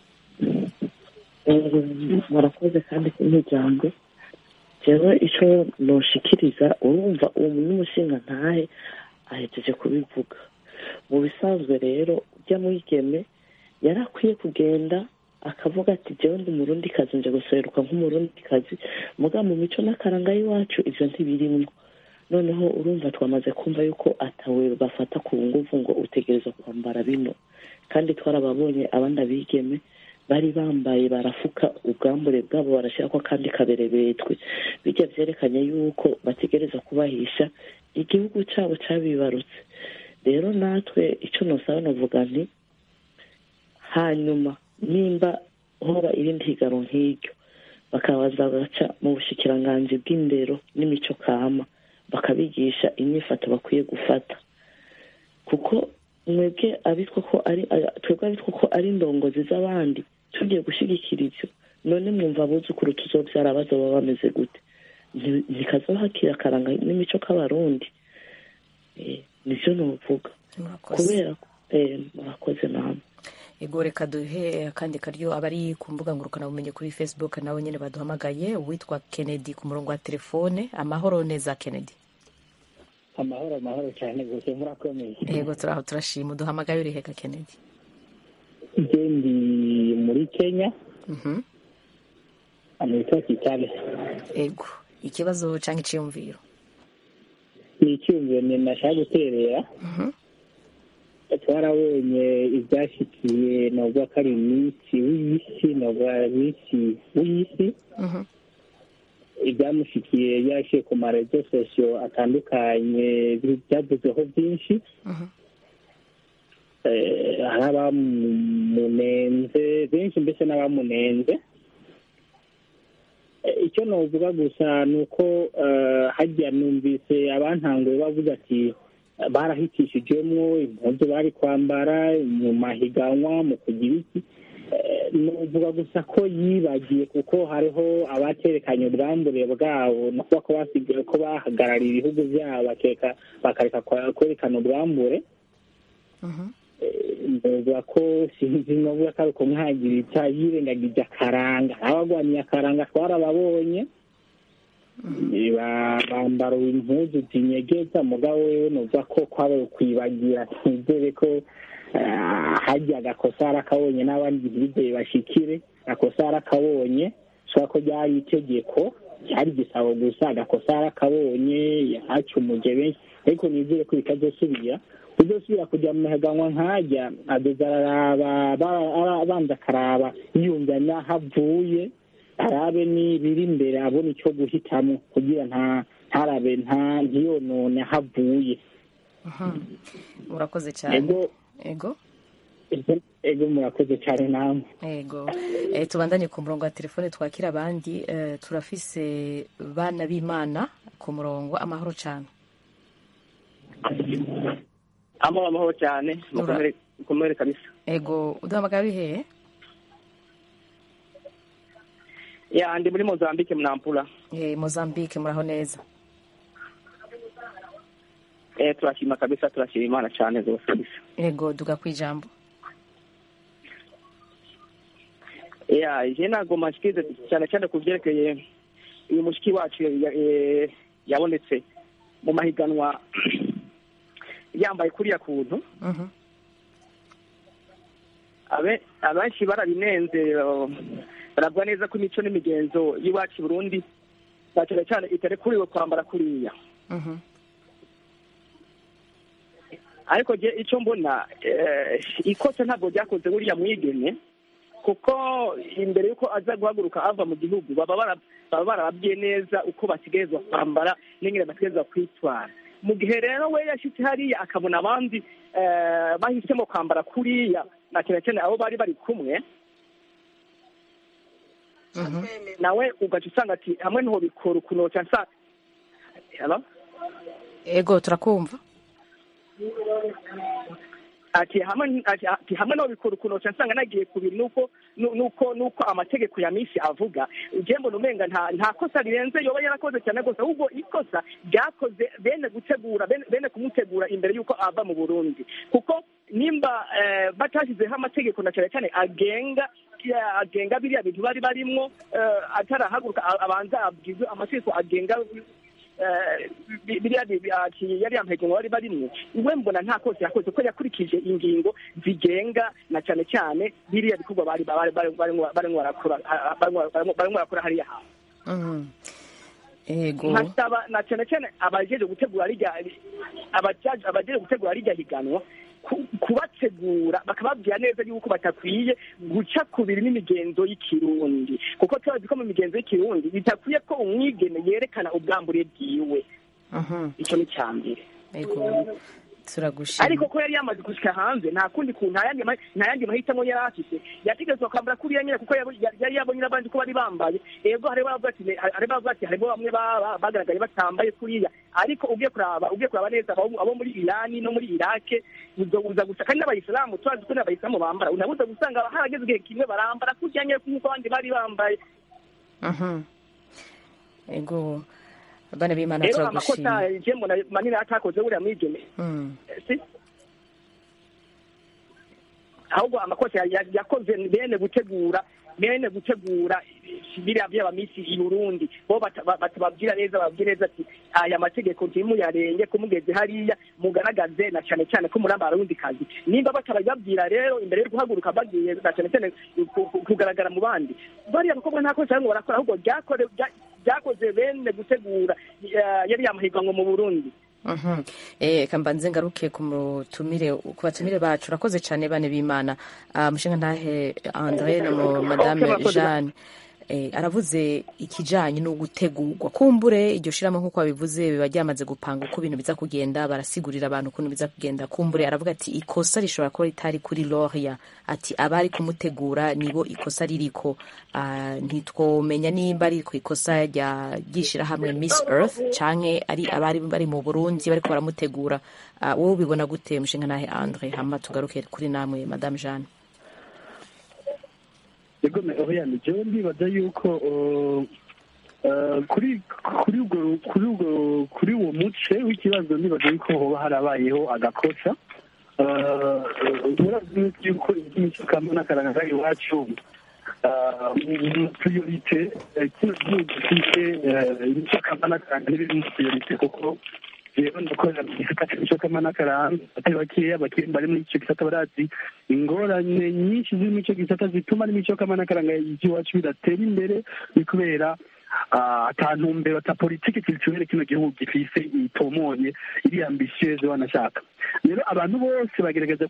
Speaker 5: murakoze kandi n'ijambo jewe ico noshikiriza urumva uwo n'umushinga ntahe ahejeje kubivuga mu bisanzwe rero ujya mwigeme yarakwiye kugenda akavuga ati jewe ndi umurundi kazi nje guseruka nk'umurundi kazi muga mu mico n'akaranga y'iwacu ivyo ntibirimwo noneho urumva twamaze kumva yuko atawe bafata ku nguvu ngo utegereza kwambara bino kandi twarababonye abandi abigeme bari bambaye barafuka ubwambure bwabo barashirako kandi kaberebetwe bijya vyerekanye yuko bategereza kubahisha igihugu cabo cabibarutse rero natwe ico nosaba novuga nti hanyuma nimba hoba irindi higaro nk'iryo bakabaza baca mu bushikiranganji bw'indero n'imico kama bakabigisha inyifato bakwiye gufata kuko mwebwe abitwa ko ari indongozi z'abandi tugiye gushigikira ivyo none mwumva abuzukuru tuzovyara bazoba bameze gute ntikazohakira akaranga n'imico k'abarundi nivyo novuga kubera murakoze namwe
Speaker 1: ego reka duhe akandi karyo abari ku mbuga ngurukanabumenyi kuri Facebook nabo nyene baduhamagaye uwitwa Kennedy ku murongo wa telefone amahoro neza Kennedy.
Speaker 9: Amahoro cyane gose murakomeye.
Speaker 1: Ego turashima duhamagaye uri heka Kennedy.
Speaker 9: Ndi muri Kenya. Amerika Kitale.
Speaker 1: Ego ikibazo canke iciyumviro.
Speaker 9: Ni icyumviro nashaka guterera. Twarabonye ibyashikiye nubwo ko ari iminsi w'isi ibyamushikiye byashiye ku marezo sosiyo atandukanye byavuzweho byinshi hari abamunenze benshi mbese n'abamunenze icyo novuga gusa ni uko hajya numvise abantanguye bavuga ati barahitishijemo impuzu bari kwambara mu mahiganwa mu kugira iki nuvuga gusa ko yibagiye kuko hariho abaterekanye ubwambure bwabo no kuba ko basigaye ko bahagarariye ibihugu byabo bakareka kwerekana ubwambure nuvuga ko sinzi novuga ko ari ukumwagiritsa yirengagije akaranga abagwaniye akaranga twarababonye bambara impuzu zinyegeza mugabo wewe nuva ko kwabaye kwibagira twizere ko hajya agakosa arakabonye n'abandi ntibizeye bashikire agakosa arakabonye shobora ko ryari itegeko ryari igisabo gusa agakosa arakabonye yahacumuje benshi ariko nizere ko bitazosubira uzosubira kujya mu mahiganwa nkajya adoza araraba abanza akaraba yumva n'aho avuye arabe n'ibiri imbere abona icyo guhitamo kugira ntarabe ntiyonone aho avuye.
Speaker 1: Murakoze cyane.
Speaker 9: Ego murakoze cyane namwe.
Speaker 1: Ego tubandanye ku murongo wa telefone twakira abandi. Turafise bana b'Imana ku murongo. Amahoro cyane.
Speaker 10: Amahoro cyane mukomere kabisa.
Speaker 1: Ego uduhamagara uri hehe?
Speaker 10: Ya ndi muri Mozambique Mnampula.
Speaker 1: Mozambique muraho neza?
Speaker 10: Turashima kabisa, turashima Imana cyane rwose kabisa.
Speaker 1: Ego duga kwijambo.
Speaker 10: Je nagomba nshikirize cyane kuvyerekeye uyu mushiki wacu yabonetse mu mahiganwa yambaye kuriya kuntu. Abenshi barabinenze barabwa neza ko imico n'imigenzo y'iwacu Burundi cyane itarekuriwe kwambara kuriya. Ariko je icyo mbona ikosa ntabwo ryakoze buriya mwigeme, kuko imbere yuko aza guhaguruka ava mu gihugu baba barababwiye neza uko bategerezwa kwambara n'ingene bategerezwa kwitwara. Mu gihe rero we yashitse hariya akabona abandi bahisemo kwambara kuriya na cyane abo bari bari kumwe, nawe ugaca usanga ati hamwe niho bikora ukunoca nsa.
Speaker 1: Ego turakumva.
Speaker 10: Ati hamwe no bikora ukunoca nsanga nagiye kubiri nuko amategeko ya misi avuga. Ujembo numenga nta kosa rirenze yoba yarakoze cyane gose, ahubwo ikosa ryakoze bene kumutegura imbere yuko ava mu Burundi, kuko nimba batashizeho amategeko na cyane agenga biriya bintu bari barimwo atarahaguruka abanza abwizwe amategeko agenga yari yampegenwa bari barimwe. Iwe mbona nta kosa yakoze ko yakurikije ingingo zigenga na cyane biriya bikorwa barimo barakora hariya hantu.
Speaker 1: Ego
Speaker 10: nkasaba na cyane abajeje gutegura rijya higanwa kubategura bakababwira neza yuko batakwiye guca kubiri n'imigenzo y'ikirundi, kuko tubazi ko mu migenzo y'ikirundi bitakwiye ko umwigeme yerekana ubwambure bwiwe. Icyo ni cyambere.
Speaker 1: Turagushima.
Speaker 10: Ariko ko yari yamaze gushika hanze nta kundi kuntu nta yandi mahitamo yari afite, yategetswe kwambara kuriya nyine kuko yari yabonye n'abandi ko bari bambaye. Ego hari bavuga ati harimo bamwe bagaragaye batambaye kuriya, ariko ugiye kuraba neza abo muri Irani no muri Irake uza gusa kandi n'abayisilamu tubazi ko n'abayisilamu bambara, unabuza gusanga harageze igihe kimwe barambara kuriya nyine nk'uko abandi bari bambaye.
Speaker 1: Ego bana b'Imana turagushima.
Speaker 10: Amakosa je mbona manini atakoze buriya mwigeme. Ahubwo amakosa yakoze bene gutegura biriya by'abamisi i Burundi, bo batababwira neza ati aya mategeko ntimuyarenge kumugeze hariya mugaragaze na cyane ko muramba arundi kazi. Nimba batababwira rero imbere yo guhaguruka bagiye na cyane kugaragara mu bandi, bariya bakobwa nta kosa barimo barakora, ahubwo byakoze bene gutegura yari yamahiganwa mu Burundi.
Speaker 1: Kambanze ngaruke ku batumire bacu. Urakoze cyane bane b'Imana. Mushinga ntahe André na Madame Jeanne aravuze ikijanye no gutegurwa. Kumbure iryo shiramo nkuko babivuze biba ryamaze gupanga uko ibintu biza kugenda, barasigurira abantu ukuntu biza kugenda. Kumbure aravuga ati ikosa rishobora kuba ritari kuri Loria, ati abari kumutegura nibo ikosa ririko. Ntitwomenya nimba ari ku ikosa ryishira hamwe Miss Earth canke ari abari bari mu Burundi bariko baramutegura. Wowe ubibona gute mushinga nahe André? Hama tugaruke kuri namwe Madame Jeanne.
Speaker 4: Ego jewe ndibaza yuko kuri uwo muce w'ikibazo ndibaza yuko hoba harabayeho agakosa. Murazi yuko imico kama n'akaranga iwacu priorite kino gihugu gifite imico kama n'akaranga n'ibiri muri priorite kuko rero ndakorera mu gisata cy'imico kama n'akaranga atari bakeya bari muri icyo gisata barazi ingorane nyinshi ziri muri icyo gisata zituma n'imico kama n'akaranga y'iwacu bidatera imbere ni kubera atantumbero ta politiki culturelle kino gihugu gifise itomonye iri ambitieuse wanashaka. Rero abantu bose bagerageza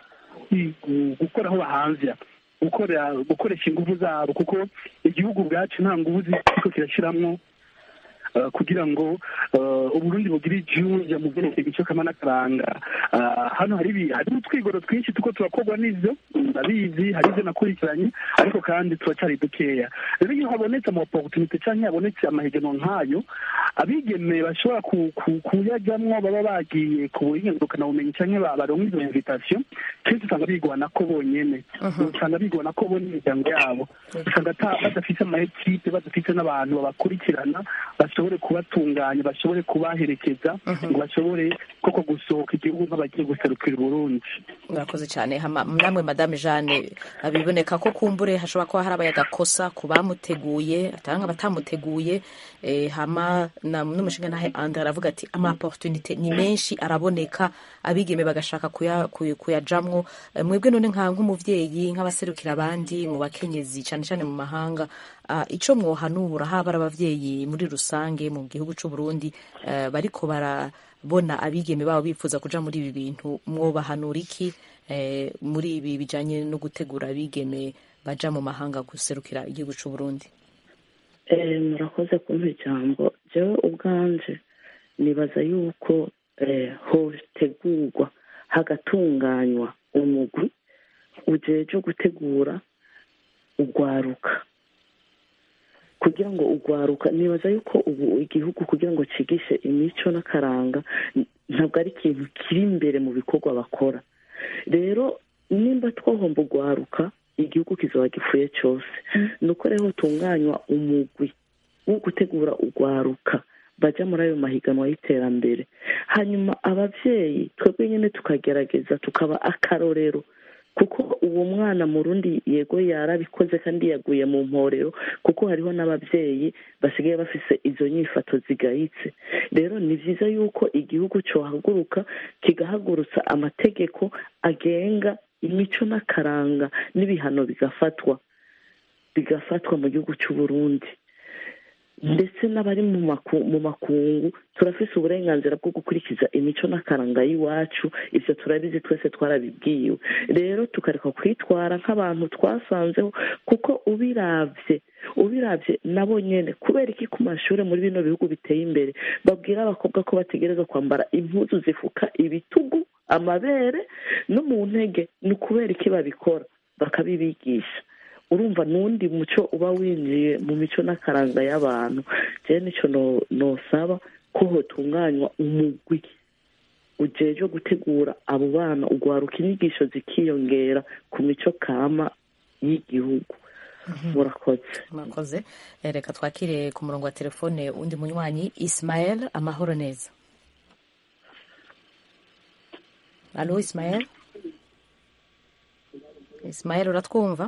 Speaker 4: gukora aho bahanvya gukoresha ingufu zabo kuko igihugu bwacu nta ngufu ziko kirashiramwo kugira ngo Uburundi bugire ijunja mu byerekeye imico kama n'akaranga. Hano hari utwigoro twinshi tuko turakorwa n'ivyo ndabizi, hari ivyo nakurikiranye ariko kandi turacari dukeya. Rero iyo habonetse ama opportunité canke habonetse amahiganwa nk'ayo, abigeme bashobora kuyajamwo baba bagiye ku buhinga bumenyi canke baronka izo invitation, kenshi usanga bigwana ko bonyene, usanga bigwana ko bo n'imiryango yabo, usanga badafise ama equipe, badafise n'abantu babakurikirana bashobore kubatunganya, bashobore kubaherekeza, ngo bashobore koko gusohoka igihugu nk'abagiye guserukira Uburundi.
Speaker 1: Murakoze cyane. Namwe Madame Jeanne, biboneka ko kumbure hashobora kuba harabaye agakosa ku bamuteguye atanga batamuteguye, hama n'umushinga nahe Andre aravuga ati ama opportunité ni menshi araboneka, abigeme bagashaka kuyajamwo. Mwebwe none nk'umuvyeyi, nk'abaserukira abandi mu bakenyezi cyane cyane mu mahanga, ico mwohanura haba abavyeyi muri rusange mu gihugu c'u Burundi bariko barabona abigeme babo bifuza kuja muri ibi bintu, mwobahanura iki muri ibi bijanye no gutegura abigeme baja mu mahanga guserukira igihugu c'u Burundi?
Speaker 5: Murakoze kumpa ijambo. Jewe ubwanje nibaza yuko hotegurwa hagatunganywa umugwi ujeje gutegura ugwaruka, kugira ngo ugwaruka, nibaza yuko ubu igihugu kugira ngo cigishe imico n'akaranga ntabwo ari ikintu kiri imbere mu bikorwa bakora. Rero nimba twohomba ugwaruka igihugu kizoba gipfuye cyose. Nuko rero tunganywa umugwi wo gutegura ugwaruka baja muri ayo mahiganwa y'iterambere, hanyuma abavyeyi twebwe nyene tukagerageza tukaba akarorero, kuko uwo mwana Murundi yego yarabikoze kandi yaguye mu mporero, kuko hariho n'abavyeyi basigaye bafise izo nyifato zigayitse. Rero ni vyiza yuko igihugu cohaguruka kigahagurutsa amategeko agenga imico n'akaranga, n'ibihano bigafatwa mu gihugu cy'u Burundi. Ndetse n'abari mu makungu turafise uburenganzira bwo gukurikiza imico n'akaranga y'iwacu, ivyo turabizi twese twarabibwiwe. Rero tukareka kwitwara nk'abantu twasanzeho, kuko ubiravye nabo nyene kubera iki ku mashuri muri bino bihugu biteye imbere babwira abakobwa ko bategerezwa kwambara impuzu zifuka ibitugu, amabere no mu ntege, ni ukubera iki babikora bakabibigisha. Urumva n'undi muco uba winjiye mu mico n'akaranga y'abantu. Je nico nosaba ko hotunganywa umugwi ujeje gutegura abo bana, ugwaruka inyigisho zikiyongera ku mico kama y'igihugu.
Speaker 1: Murakoze. Reka twakire ku murongo wa telefone undi munywanyi. Ismael, amahoro neza? Alo Ismael? Ismael, uratwumva?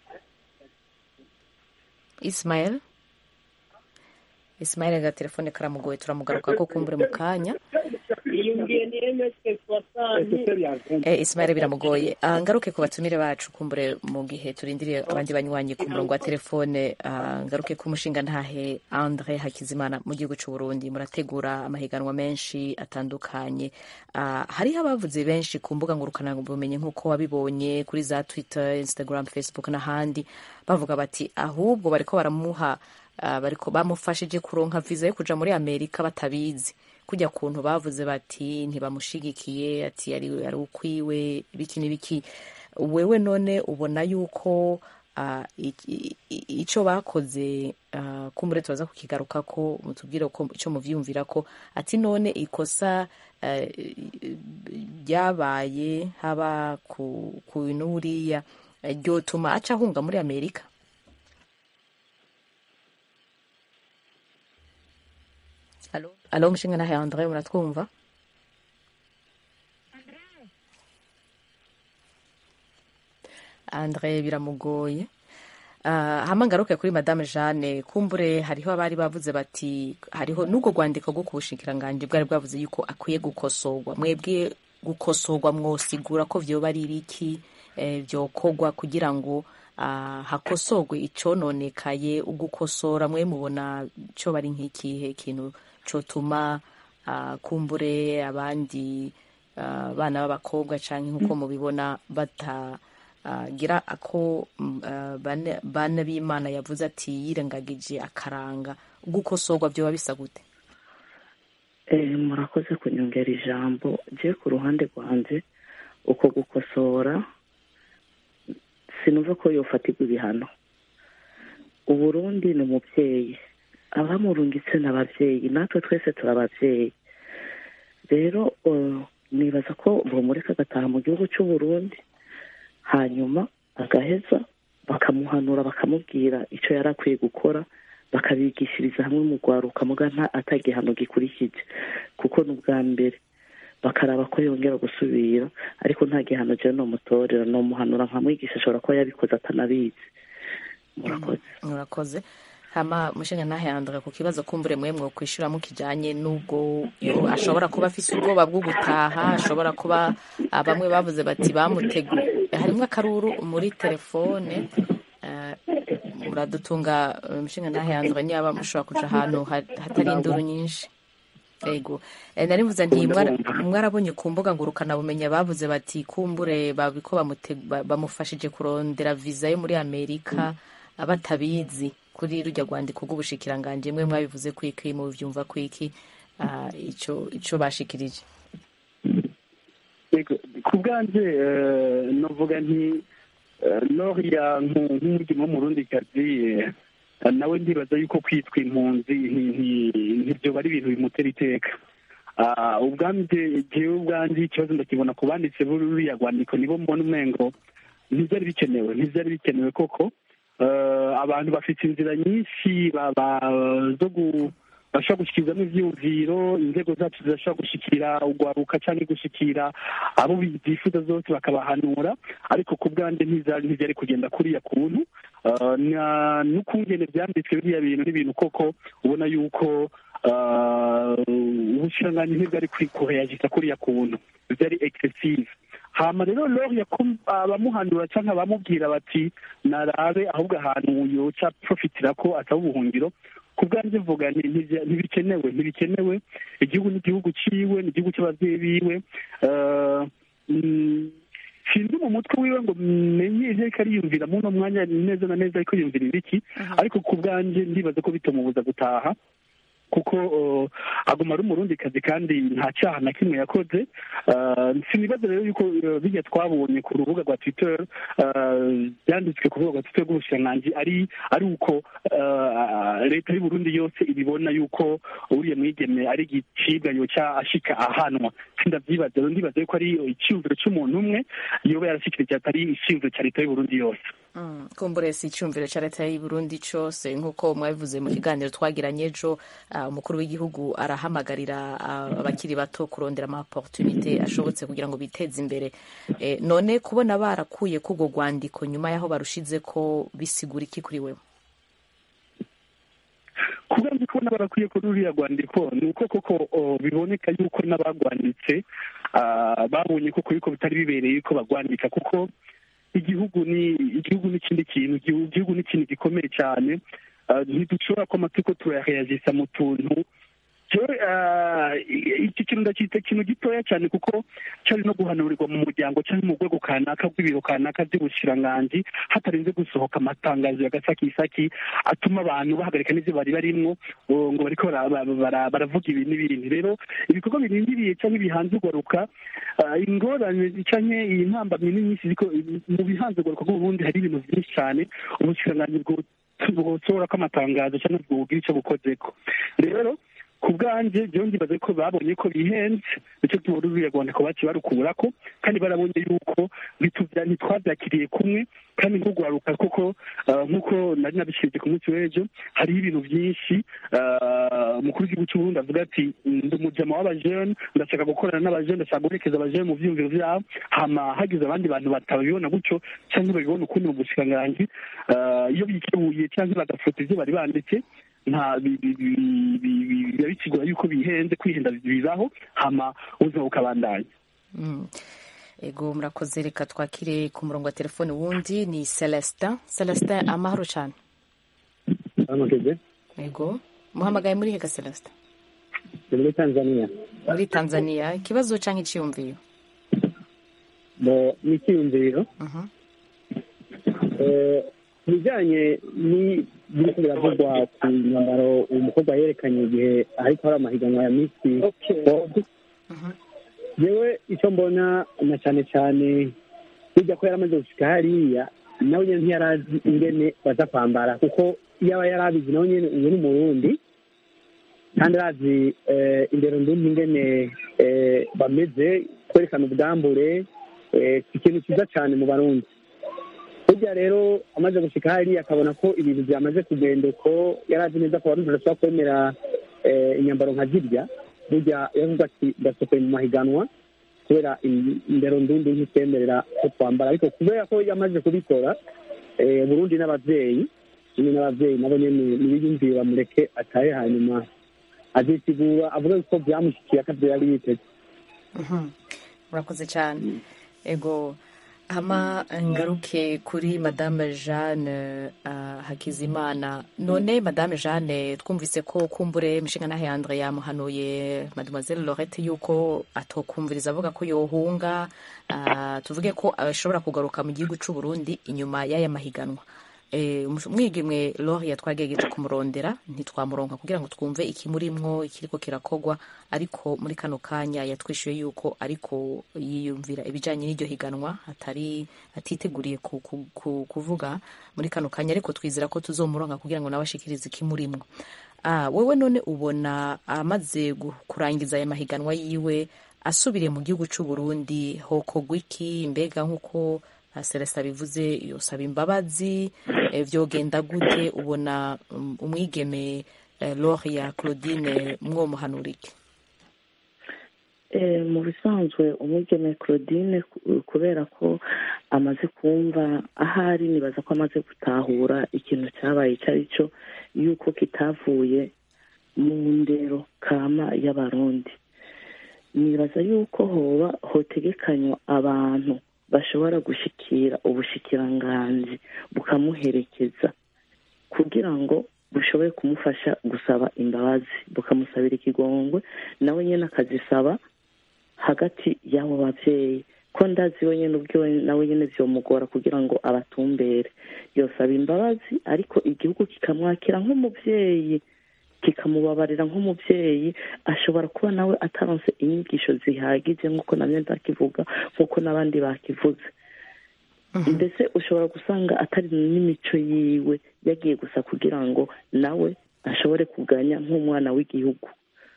Speaker 1: Ismael ga telefone karamugoye, turamugaruka ko kumbure mu kanya. Ismael biramugoye. Ngaruke ku batumire bacu kumbure mu gihe turindiriye abandi banywanyi ku murongo wa telefone. Ngaruke ku mushinga ntahe Andre Hakizimana. Mu gihugu cy'u Burundi murategura amahiganwa menshi atandukanye. Hariho abavuze benshi ku mbuga ngurukana bumenyi nk'uko wabibonye kuri za Twitter, Instagram, Facebook n'ahandi, bavuga bati ahubwo bariko baramuha bariko bamufashije kuronka visa yo kuja muri Amerika batabizi, kujya kuntu bavuze bati ntibamushigikiye, ati ari ukwiwe biki n'ibiki. Wewe none ubona yuko ico bakoze kumbure tubaza kukigaruka ko mutubwire ko ico muvyumvira ko, ati none ikosa ryabaye haba ku nuriya ryotuma aca ahunga muri Amerika? Alo mushinga nahe Andre, muratwumva? Andre biramugoye. hama ngaruke kuri madame Jeanne, kumbure hariho abari bavuze bati hariho n'ubwo rwandiko rwo ku bushikiranganji bwari bwavuze yuko akwiye gukosorwa. Mwebwe gukosorwa mwosigura ko vyoba ari ibiki vyokorwa kugira ngo hakosorwe icononekaye? ugukosora mwe mubona co bari nk'ikihe kintu cotuma kumbure abandi bana b'abakobwa canke nk'uko mubibona batagira ako bana b'Imana yavuze ati yirengagije akaranga? gukosorwa vyoba bisa gute?
Speaker 5: Murakoze kunyongera ijambo. Je ku ruhande rwanje uko gukosora sinumva ko yofatirwa ibihano. Uburundi ni umuvyeyi, abamurungitse n'abavyeyi, natwe twese turi abavyeyi. Rero nibaza ko bomureka agataha mu gihugu c'Uburundi, hanyuma agaheza bakamuhanura bakamubwira ico yari akwiye gukora, bakabigishiriza hamwe mu rwaruka muga atagihano gikurikije, kuko n'ubwa mbere bakaraba ko yongera gusubira, ariko nta gihano je nomutorera, nomuhanura nkamwigisha ashobora kuba yabikoze atanabizi.
Speaker 1: Murakoze. Hama mushinga nahe Andre, ku kibazo kumbure mwe kwishura mu kijanye n'ubwo ashobora kuba afise ubwoba bwo gutaha, ashobora kuba bamwe bavuze bati bamuteguye. Harimwo akaruru muri telefone, muradutunga mushinga nahe Andre, niba mushobora kuja ahantu hatari induru nyinshi. Ego, narivuze nti mwarabonye ku mbuga ngurukana bumenyi bavuze bati kumbure babiko bamufashije kurondera visa yo muri Amerika abatabizi kuri rujya rwandiko rw'ubushikiranganje. Mwe mwabivuze kwiki, mu byumva kwiki ico bashikirije?
Speaker 4: Ego, ku bwanje novuga nti Loria nk'umugimo mu Burundi kazi nawe ndibaza yuko kwitwa impunzi ntibyo bari ibintu bimutera iteka. Ubwanje jewe ubwanje ikibazo ndakibona ku banditse buriya rwandiko nibo mbona umengo ntivyari bikenewe koko. Abantu bafite inzira nyinshi bashobora gushyikirizamo ivyiyumviro, inzego zacu zirashobora gushikira urwaruka cyangwa gushikira abo bifuza zose bakabahanura, ariko ku bwanje ntivyari kugenda kuriya kuntu. N'ukungene vyanditswe biriya bintu n'ibintu koko ubona yuko ubushikiranganji ntibwari kureagisa kuriya kuntu, vyari excessive. Hama rero Loria abamuhanura canke abamubwira bati narabe ahubwo ahantu yoca profitira ko ataba ubuhungiro, ku bwanjye mvuga ntibikenewe. Igihugu ni igihugu ciwe, ni igihugu c'abavyeyi biwe. Sinzi mu mutwe wiwe ngo menye ivyo ariko ariyumvira muno mwanya neza na neza ariko yumvira ibiki, ariko ku bwanjye ndibaza ko bitomubuza gutaha, kuko aguma ari umurundikazi kandi nta cyaha na kimwe yakoze. Sinibaza rero yuko bijya twabonye ku rubuga rwa Twitter, byanditswe ku rubuga rwa Twitter rw'ubushikiranganji ari uko leta y'u Burundi yose ibibona yuko uriya mwigeme ari igicibwa yoca ashika ahanwa. Sindavyibaza rero, ndibaza yuko ari icyumviro c'umuntu umwe yoba yarashikirije, atari icyumviro ca leta y'u Burundi yose.
Speaker 1: Kumbure si icyumviro ca leta y'u Burundi cose, nk'uko mwabivuze mu kiganiro twagiranye ejo. Umukuru w'igihugu arahamagarira abakiri bato kurondera ama opportunité ashobotse kugira ngo biteze imbere. None kubona barakuye k'ubwo rwandiko nyuma yaho barushize ko bisigura iki kuri wewe?
Speaker 4: Kubera kubona barakwiye kuri uriya rwandiko ni uko koko biboneka yuko n'abagwanditse babonye koko yuko bitari bibereye yuko bagwandika, kuko igihugu ni ikindi kintu, igihugu ni ikintu gikomeye cyane. Ntidushobora ko amatsiko turayaheyagisa mu tuntu. Iki kintu ndakita ikintu gitoya cyane, kuko cyari no guhanurirwa mu muryango cyangwa mu rwego kanaka rw'ibiro kanaka by'ubushikiranganji, hatarinze gusohoka amatangazo ya gasakisaki atuma abantu bahagarika n'ivyo bari barimwo ngo bariko baravuga ibi n'ibindi. Rero ibikorwa birindiriye cyangwa ibihanze ugaruka, ingorane canke iyi ntambamyi nyinshi ziko mu bihanze ugaruka bw'Uburundi hari ibintu byinshi cyane ubushikiranganji bwosohora ko amatangazo cyangwa bwogira icyo bukozeko. Rero ku bwanjye jewe ndibaza ko babonye ko bihenze nicyo gituma ruriya rwandiko baciye barukurako kandi barabonye yuko ntitwabyakiriye kumwe kandi nk'ugwaruka koko nk'uko nari nabishirije ku munsi w'ejo hariho ibintu byinshi umukuru w'igihugu cy'uburundi avuga ati ndi umujama w'abajene ndashaka gukorana n'abajene ndashaka guherekeza abajene mu vyiyumviro vyabo hama hagize abandi bantu batabibona gutyo canke babibona ukundi mu bushikiranganji iyo bikebuye canke bagafota ivyo bari banditse nta biba bikigora yuko bihenze kwihenda bibaho hama ubuzima bukabandanya.
Speaker 1: Ego murakoze, reka twakire ku murongo wa telefone wundi ni Celestin. Celestin, amahoro cyane. Ego muhamagaye muri hega Celestin?
Speaker 11: Muri Tanzania.
Speaker 1: Muri Tanzania, ikibazo canke iciyumviro?
Speaker 11: Ni icyiyumviro. Bijyanye n'ibiriko biravugwa ku myambaro umukobwa yerekanye igihe ariko hari amahiganwa ya Miss World. Yewe icyo mbona na cyane cyane bijya ko yaramaze gushika hariya nawe nyine ntiyarazi ingene baza kwambara kuko yaba yarabizi nawe nyine uyu ni umurundi kandi arazi indero ndundi ingene bameze kwerekana ubwambure ikintu cyiza cyane mu barundi. Burya rero amaze gushika hariya akabona ko ibintu byamaze kugenda uko yarazi neza ko barundi bashobora kwemera inyambaro nka zirya. Burya yavuga ati ndasokoye mu mahiganwa kubera indero ndundi ntitwemerera ko twambara, ariko kubera ko yamaze kubikora Burundi n'abavyeyi nabo nyene nibiyumviye bamureke atahe hanyuma azisigura avuga ko byamushikiye akavyo yari yiteze.
Speaker 1: Murakoze cyane. Ego hama ngaruke kuri Madame Jeanne Hakizimana. None Madame Jeanne, twumvise ko kumbure mishinga nahe Andre yamuhanuye Mademoiselle Laurette yuko atokumviriza avuga ko yohunga, tuvuge ko ashobora kugaruka mu gihugu cy'u Burundi inyuma y'aya mahiganwa. Umwigimwe Laure twagerageje kumurondera ntitwamuronka kugira ngo twumve ikimurimwo ikiriko kirakogwa, ariko muri kano kanya yatwishuye yuko ariko yiyumvira ibijanye n'iryo higanwa atiteguriye kuvuga muri kano kanya, ariko twizera ko tuzomuronka kugira ngo nabashikirize ikimurimwo. Wewe none ubona amaze kurangiza aya mahiganwa yiwe asubiriye mu gihugu cy'u Burundi hokogwa iki? Mbega nk'uko Celestin bivuze yosaba imbabazi, vyogenda gute? Ubona umwigeme Laure ya Claudine mwomuhanura iki?
Speaker 5: Mu bisanzwe umwigeme Claudine kubera ko amaze kumva ahari, nibaza ko amaze gutahura ikintu cyabaye icyo ari cyo, yuko kitavuye mu ndero kama y'abarundi. Nibaza yuko hotegekanywa abantu bashobora gushikira ubushikiranganji bukamuherekeza kugira ngo bushobore kumufasha gusaba imbabazi, bukamusabira ikigongwe, nawe nyine akazisaba hagati y'abo bavyeyi, ko ndazi we nyine ubwiwe nawe nyine vyomugora kugira ngo abatumbere. Yosaba imbabazi ariko igihugu kikamwakira nk'umuvyeyi, kikamubabarira nk'umuvyeyi, ashobora kuba nawe ataronse inyigisho zihagije nk'uko namye ndakivuga, nk'uko n'abandi bakivuze. Ndetse ushobora gusanga atari n'imico yiwe, yagiye gusa kugira ngo nawe ashobore kuganya nk'umwana w'igihugu.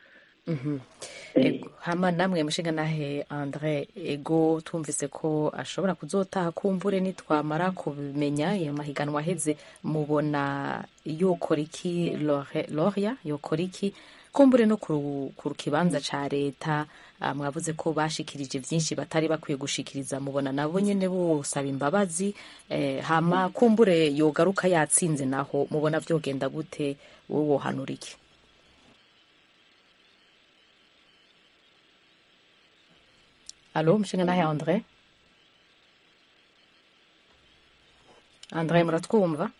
Speaker 1: Hama namwe mushinga nahe Andre, ego tumvise ko ashobora kuzotaha kumbure nitwamara kubimenya iyo mahiganwa aheze, mubona yokora iki Laure yokora iki kumbure no ku kibanza ca leta? Mwavuze ko bashikirije vyinshi batari bakwiye gushikiriza, mubona nabo nyene bosaba imbabazi, hama kumbure yogaruka yatsinze naho mubona vyogenda gute? Wowe wohanura iki? Alo, mshinga nahe Andre? Andre, muratwumva?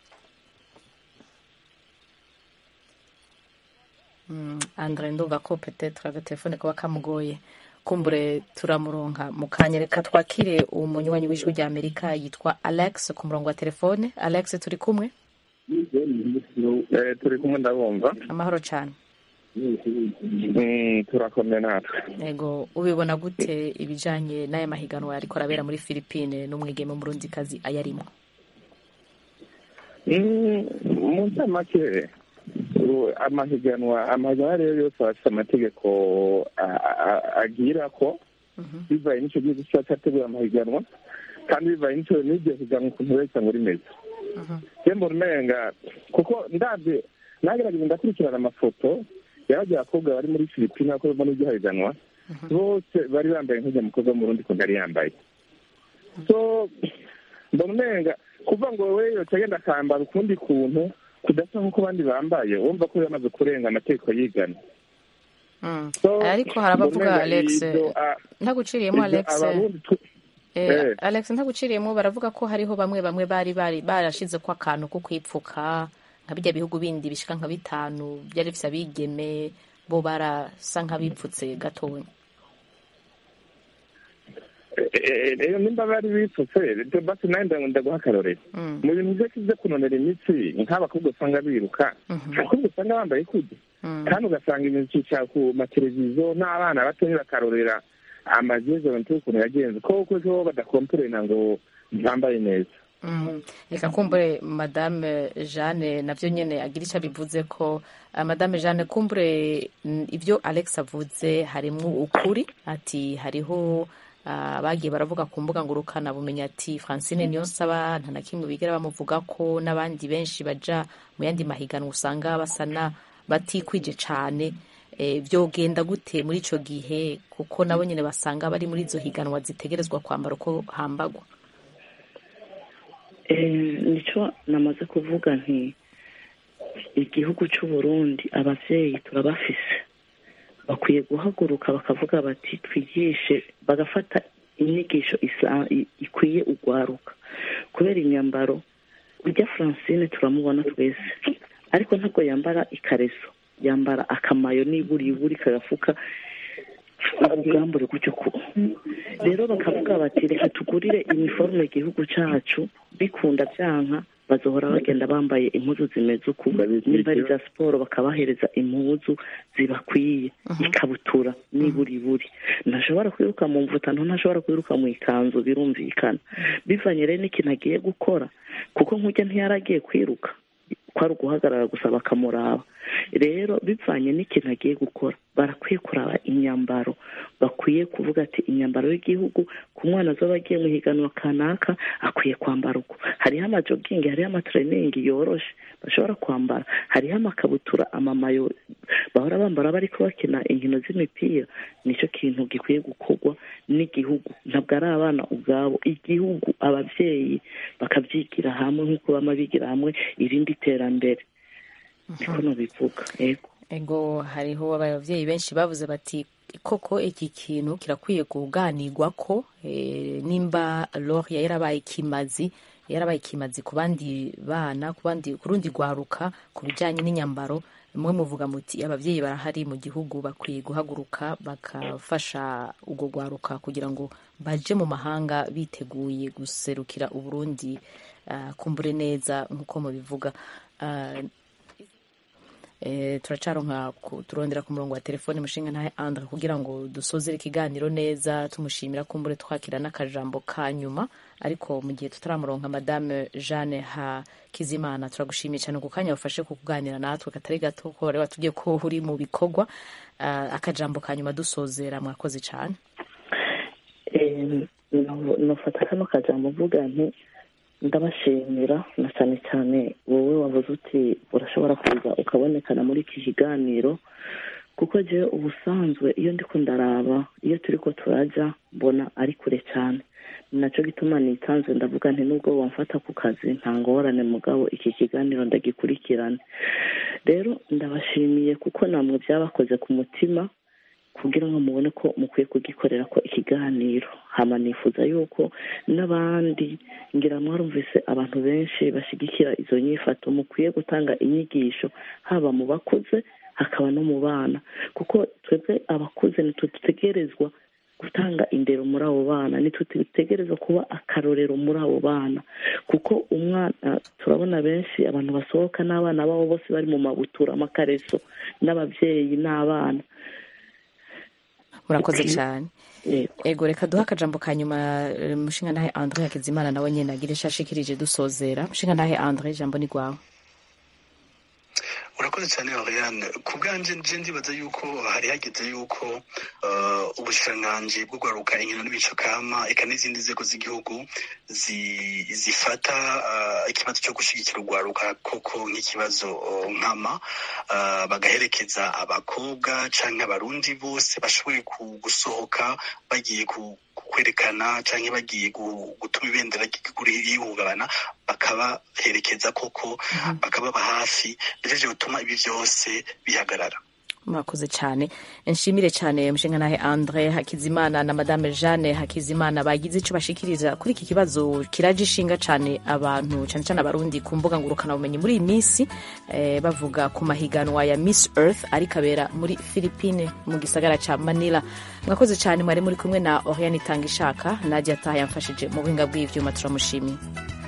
Speaker 1: Andre ndumva ko peut-être agatelefone kaba kamugoye, kumbure turamuronka mu kanya. Reka twakire umunywanyi w'ijwi rya Amerika yitwa Alex ku murongo wa telefone. Alex, turi kumwe?
Speaker 12: Turi kumwe, ndabumva.
Speaker 1: Amahoro cyane.
Speaker 12: Turakomeye natwe.
Speaker 1: Yego, ubibona gute ibijanye n'aya mahiganwa ariko arabera muri Philippines n'umwigeme w'umurundikazi ayarimo?
Speaker 12: Mu ncamake amahiganwa rero yose aba afite amategeko agira ko bivaye n'icyo gihugu kiba cyateguye amahiganwa kandi bivaye n'iryo higanwa ukuntu wese ngo rimeze mbona umenga kuko ndabye nagerageza ndakurikirana amafoto y'abandi bakobwa bari muri filipine bako babona iryo higanwa bose bari bambaye nk'ujya mukobwa mu rundi kuntu yari yambaye so mbona umenga kuva ngo wowe yoca agenda akambara ukundi kuntu kudasa nk'uko abandi bambaye wumva ko yamaze kurenga amategeko yigana
Speaker 1: ariko harabavuga Alex ntaguciriyemo Alex ntaguciriyemo baravuga ko hariho bamwe bari barashize ko akantu ko kwipfuka nka bijya bihugu bindi bishika nka 5 byari bifite abigeme bo barasa nk'abipfutse gatonya
Speaker 12: nimba bari bipfutse basi nawe ndaguha akarorero mu bintu byose byo kunonera imitsi nk'abakobwa usanga biruka abakobwa usanga bambaye kujya kandi ugasanga ibintu cya ku mateleviziyo n'abana batoya bakarorera amajezi abantu ukuntu yagenze kuko badakomporena ngo ntambaye neza
Speaker 1: reka kumbure madame Jeanne navyo nyene agira icyo bivuze ko madame Jeanne kumbure ibyo Alex avuze harimwo ukuri ati hariho bagiye baravuga ku mbuga ngurukana bumenyi ati Francine Niyonsaba nta na kimwe bigera bamuvuga ko n'abandi benshi baja mu yandi mahiganwa usanga basana batikwije cane byogenda gute muri ico gihe kuko nabo nyene basanga bari muri izo higanwa zitegerezwa kwambara uko hambagwa
Speaker 5: nico namaze kuvuga nti igihugu cy'u Burundi abavyeyi turabafise bakwiye guhaguruka bakavuga bati twigishe bagafata inyigisho ikwiye ugwaruka kubera imyambaro ujya Francine turamubona twese ariko ntabwo yambara ikareso yambara akamayo niburi kagafuka ubwambure gutyo ko rero bakavuga bati reka tugurire uniforme igihugu cyacu bikunda byanka bazohora bagenda bambaye impuzu zimeze uko niba ari za siporo bakabahereza impuzu zibakwiye ikabutura niburi ntashobora kwiruka mu mvutano ntashobora kwiruka mu ikanzu birumvikana bivanye rero n'ikintu agiye gukora kuko nk'ujya ntiyaragiye kwiruka kwari uguhagarara gusa bakamuraba rero bivanye n'ikintu agiye gukora barakwiye kuraba imyambaro bakwiye kuvuga ati imyambaro y'igihugu ku mwana azoba agiye mu higanwa kanaka akwiye kwambara uko hariho amajogingi hariho amatraining yoroshe bashobora kwambara hariho amakabutura amamayo bahora bambara bariko bakina inkino z'imipira nicyo kintu gikwiye gukorwa n'igihugu ntabwo ari abana ubwabo igihugu abavyeyi bakavyigira hamwe nk'uko bama bigira hamwe irindi terambere niko nobivuga
Speaker 1: ego hariho abavyeyi benshi bavuze bati koko iki kintu kirakwiye kuganirwa ko nimba Loria yarabaye ikimazi ku bandi bana ku rundi rwaruka ku bijyanye n'inyambaro mwe muvuga muti abavyeyi barahari mu gihugu bakwiye guhaguruka bakafasha ubwo rwaruka kugira ngo baje mu mahanga biteguye guserukira Uburundi kumbure neza nk'uko mubivuga turacaronka turondera ku murongo wa telefone mushinga ntahe Andre kugira ngo dusozere ikiganiro neza tumushimira kumbure twakira n'akajambo ka nyuma ariko mu gihe tutaramuronka madame Jeanne Hakizimana turagushimiye cyane ku kanya wafashe ku kuganira natwe katari gato ko bari batubwiye ko uri mu bikorwa akajambo ka nyuma dusozera mwakoze cyane
Speaker 5: nofata kano kajambo mvuga nti ndabashimira na cyane cyane wowe wavuze uti urashobora kuza ukabonekana muri iki kiganiro kuko je ubusanzwe iyo ndiko ndaraba iyo turiko turaja mbona ari kure cyane nacyo gituma nitanze ndavuga nti nubwo wamfata ku kazi nta ngorane mugabo iki kiganiro ndagikurikirane rero ndabashimiye kuko namwe byabakoze ku mutima kugira ngo mubone ko mukwiye kugikorera ko ikiganiro hama nifuza yuko n'abandi ngira mwarumvise abantu benshi bashigikira izo nyifato mukwiye gutanga inyigisho haba mu bakuze hakaba no mu bana kuko twebwe abakuze ntitutegerezwa gutanga indero muri abo bana ntitutegerezwa kuba akarorero muri abo bana kuko umwana turabona benshi abantu basohoka n'abana babo bose bari mu mabutura amakareso n'abavyeyi n'abana
Speaker 1: murakoze cyane ego reka duha akajambo ka nyuma mushinga ntahe Andre Hakizimana nawe nyene agira ishashikirije dusozera mushinga ntahe Andre jambo ni gwawe
Speaker 13: urakoze cyane Oriane. Ku bwanjye nje ndibaza yuko hari hageze yuko ubushikiranganji bwo guharuka inkino n'imico kama eka n'izindi nzego z'igihugu zifata ikibazo cyo gushyigikira urwaruka koko nk'ikibazo nkama, bagaherekeza abakobwa canke abarundi bose bashoboye gusohoka bagiye kwerekana canke bagiye gutuma ibendera ryihungabana, bakabaherekeza koko bakababa hafi, bijeje gutuma ibi vyose bihagarara.
Speaker 1: Murakoze cyane. Nshimire cyane Mushingantahe Andre Hakizimana na Madame Jeanne Hakizimana bagize ico bashikiriza kuri iki kibazo kiraje ishinga cyane abantu cyane cyane abarundi ku mbuga ngurukana bumenyi muri iyi minsi, bavuga ku mahiganwa ya Miss Earth ariko abera muri Philippines mu gisagara ca Manila. Mwakoze cyane, mwari muri kumwe na Oriane Itangishaka, Nadia Taha yamfashije mu buhinga bw'ivyuma, turamushimiye.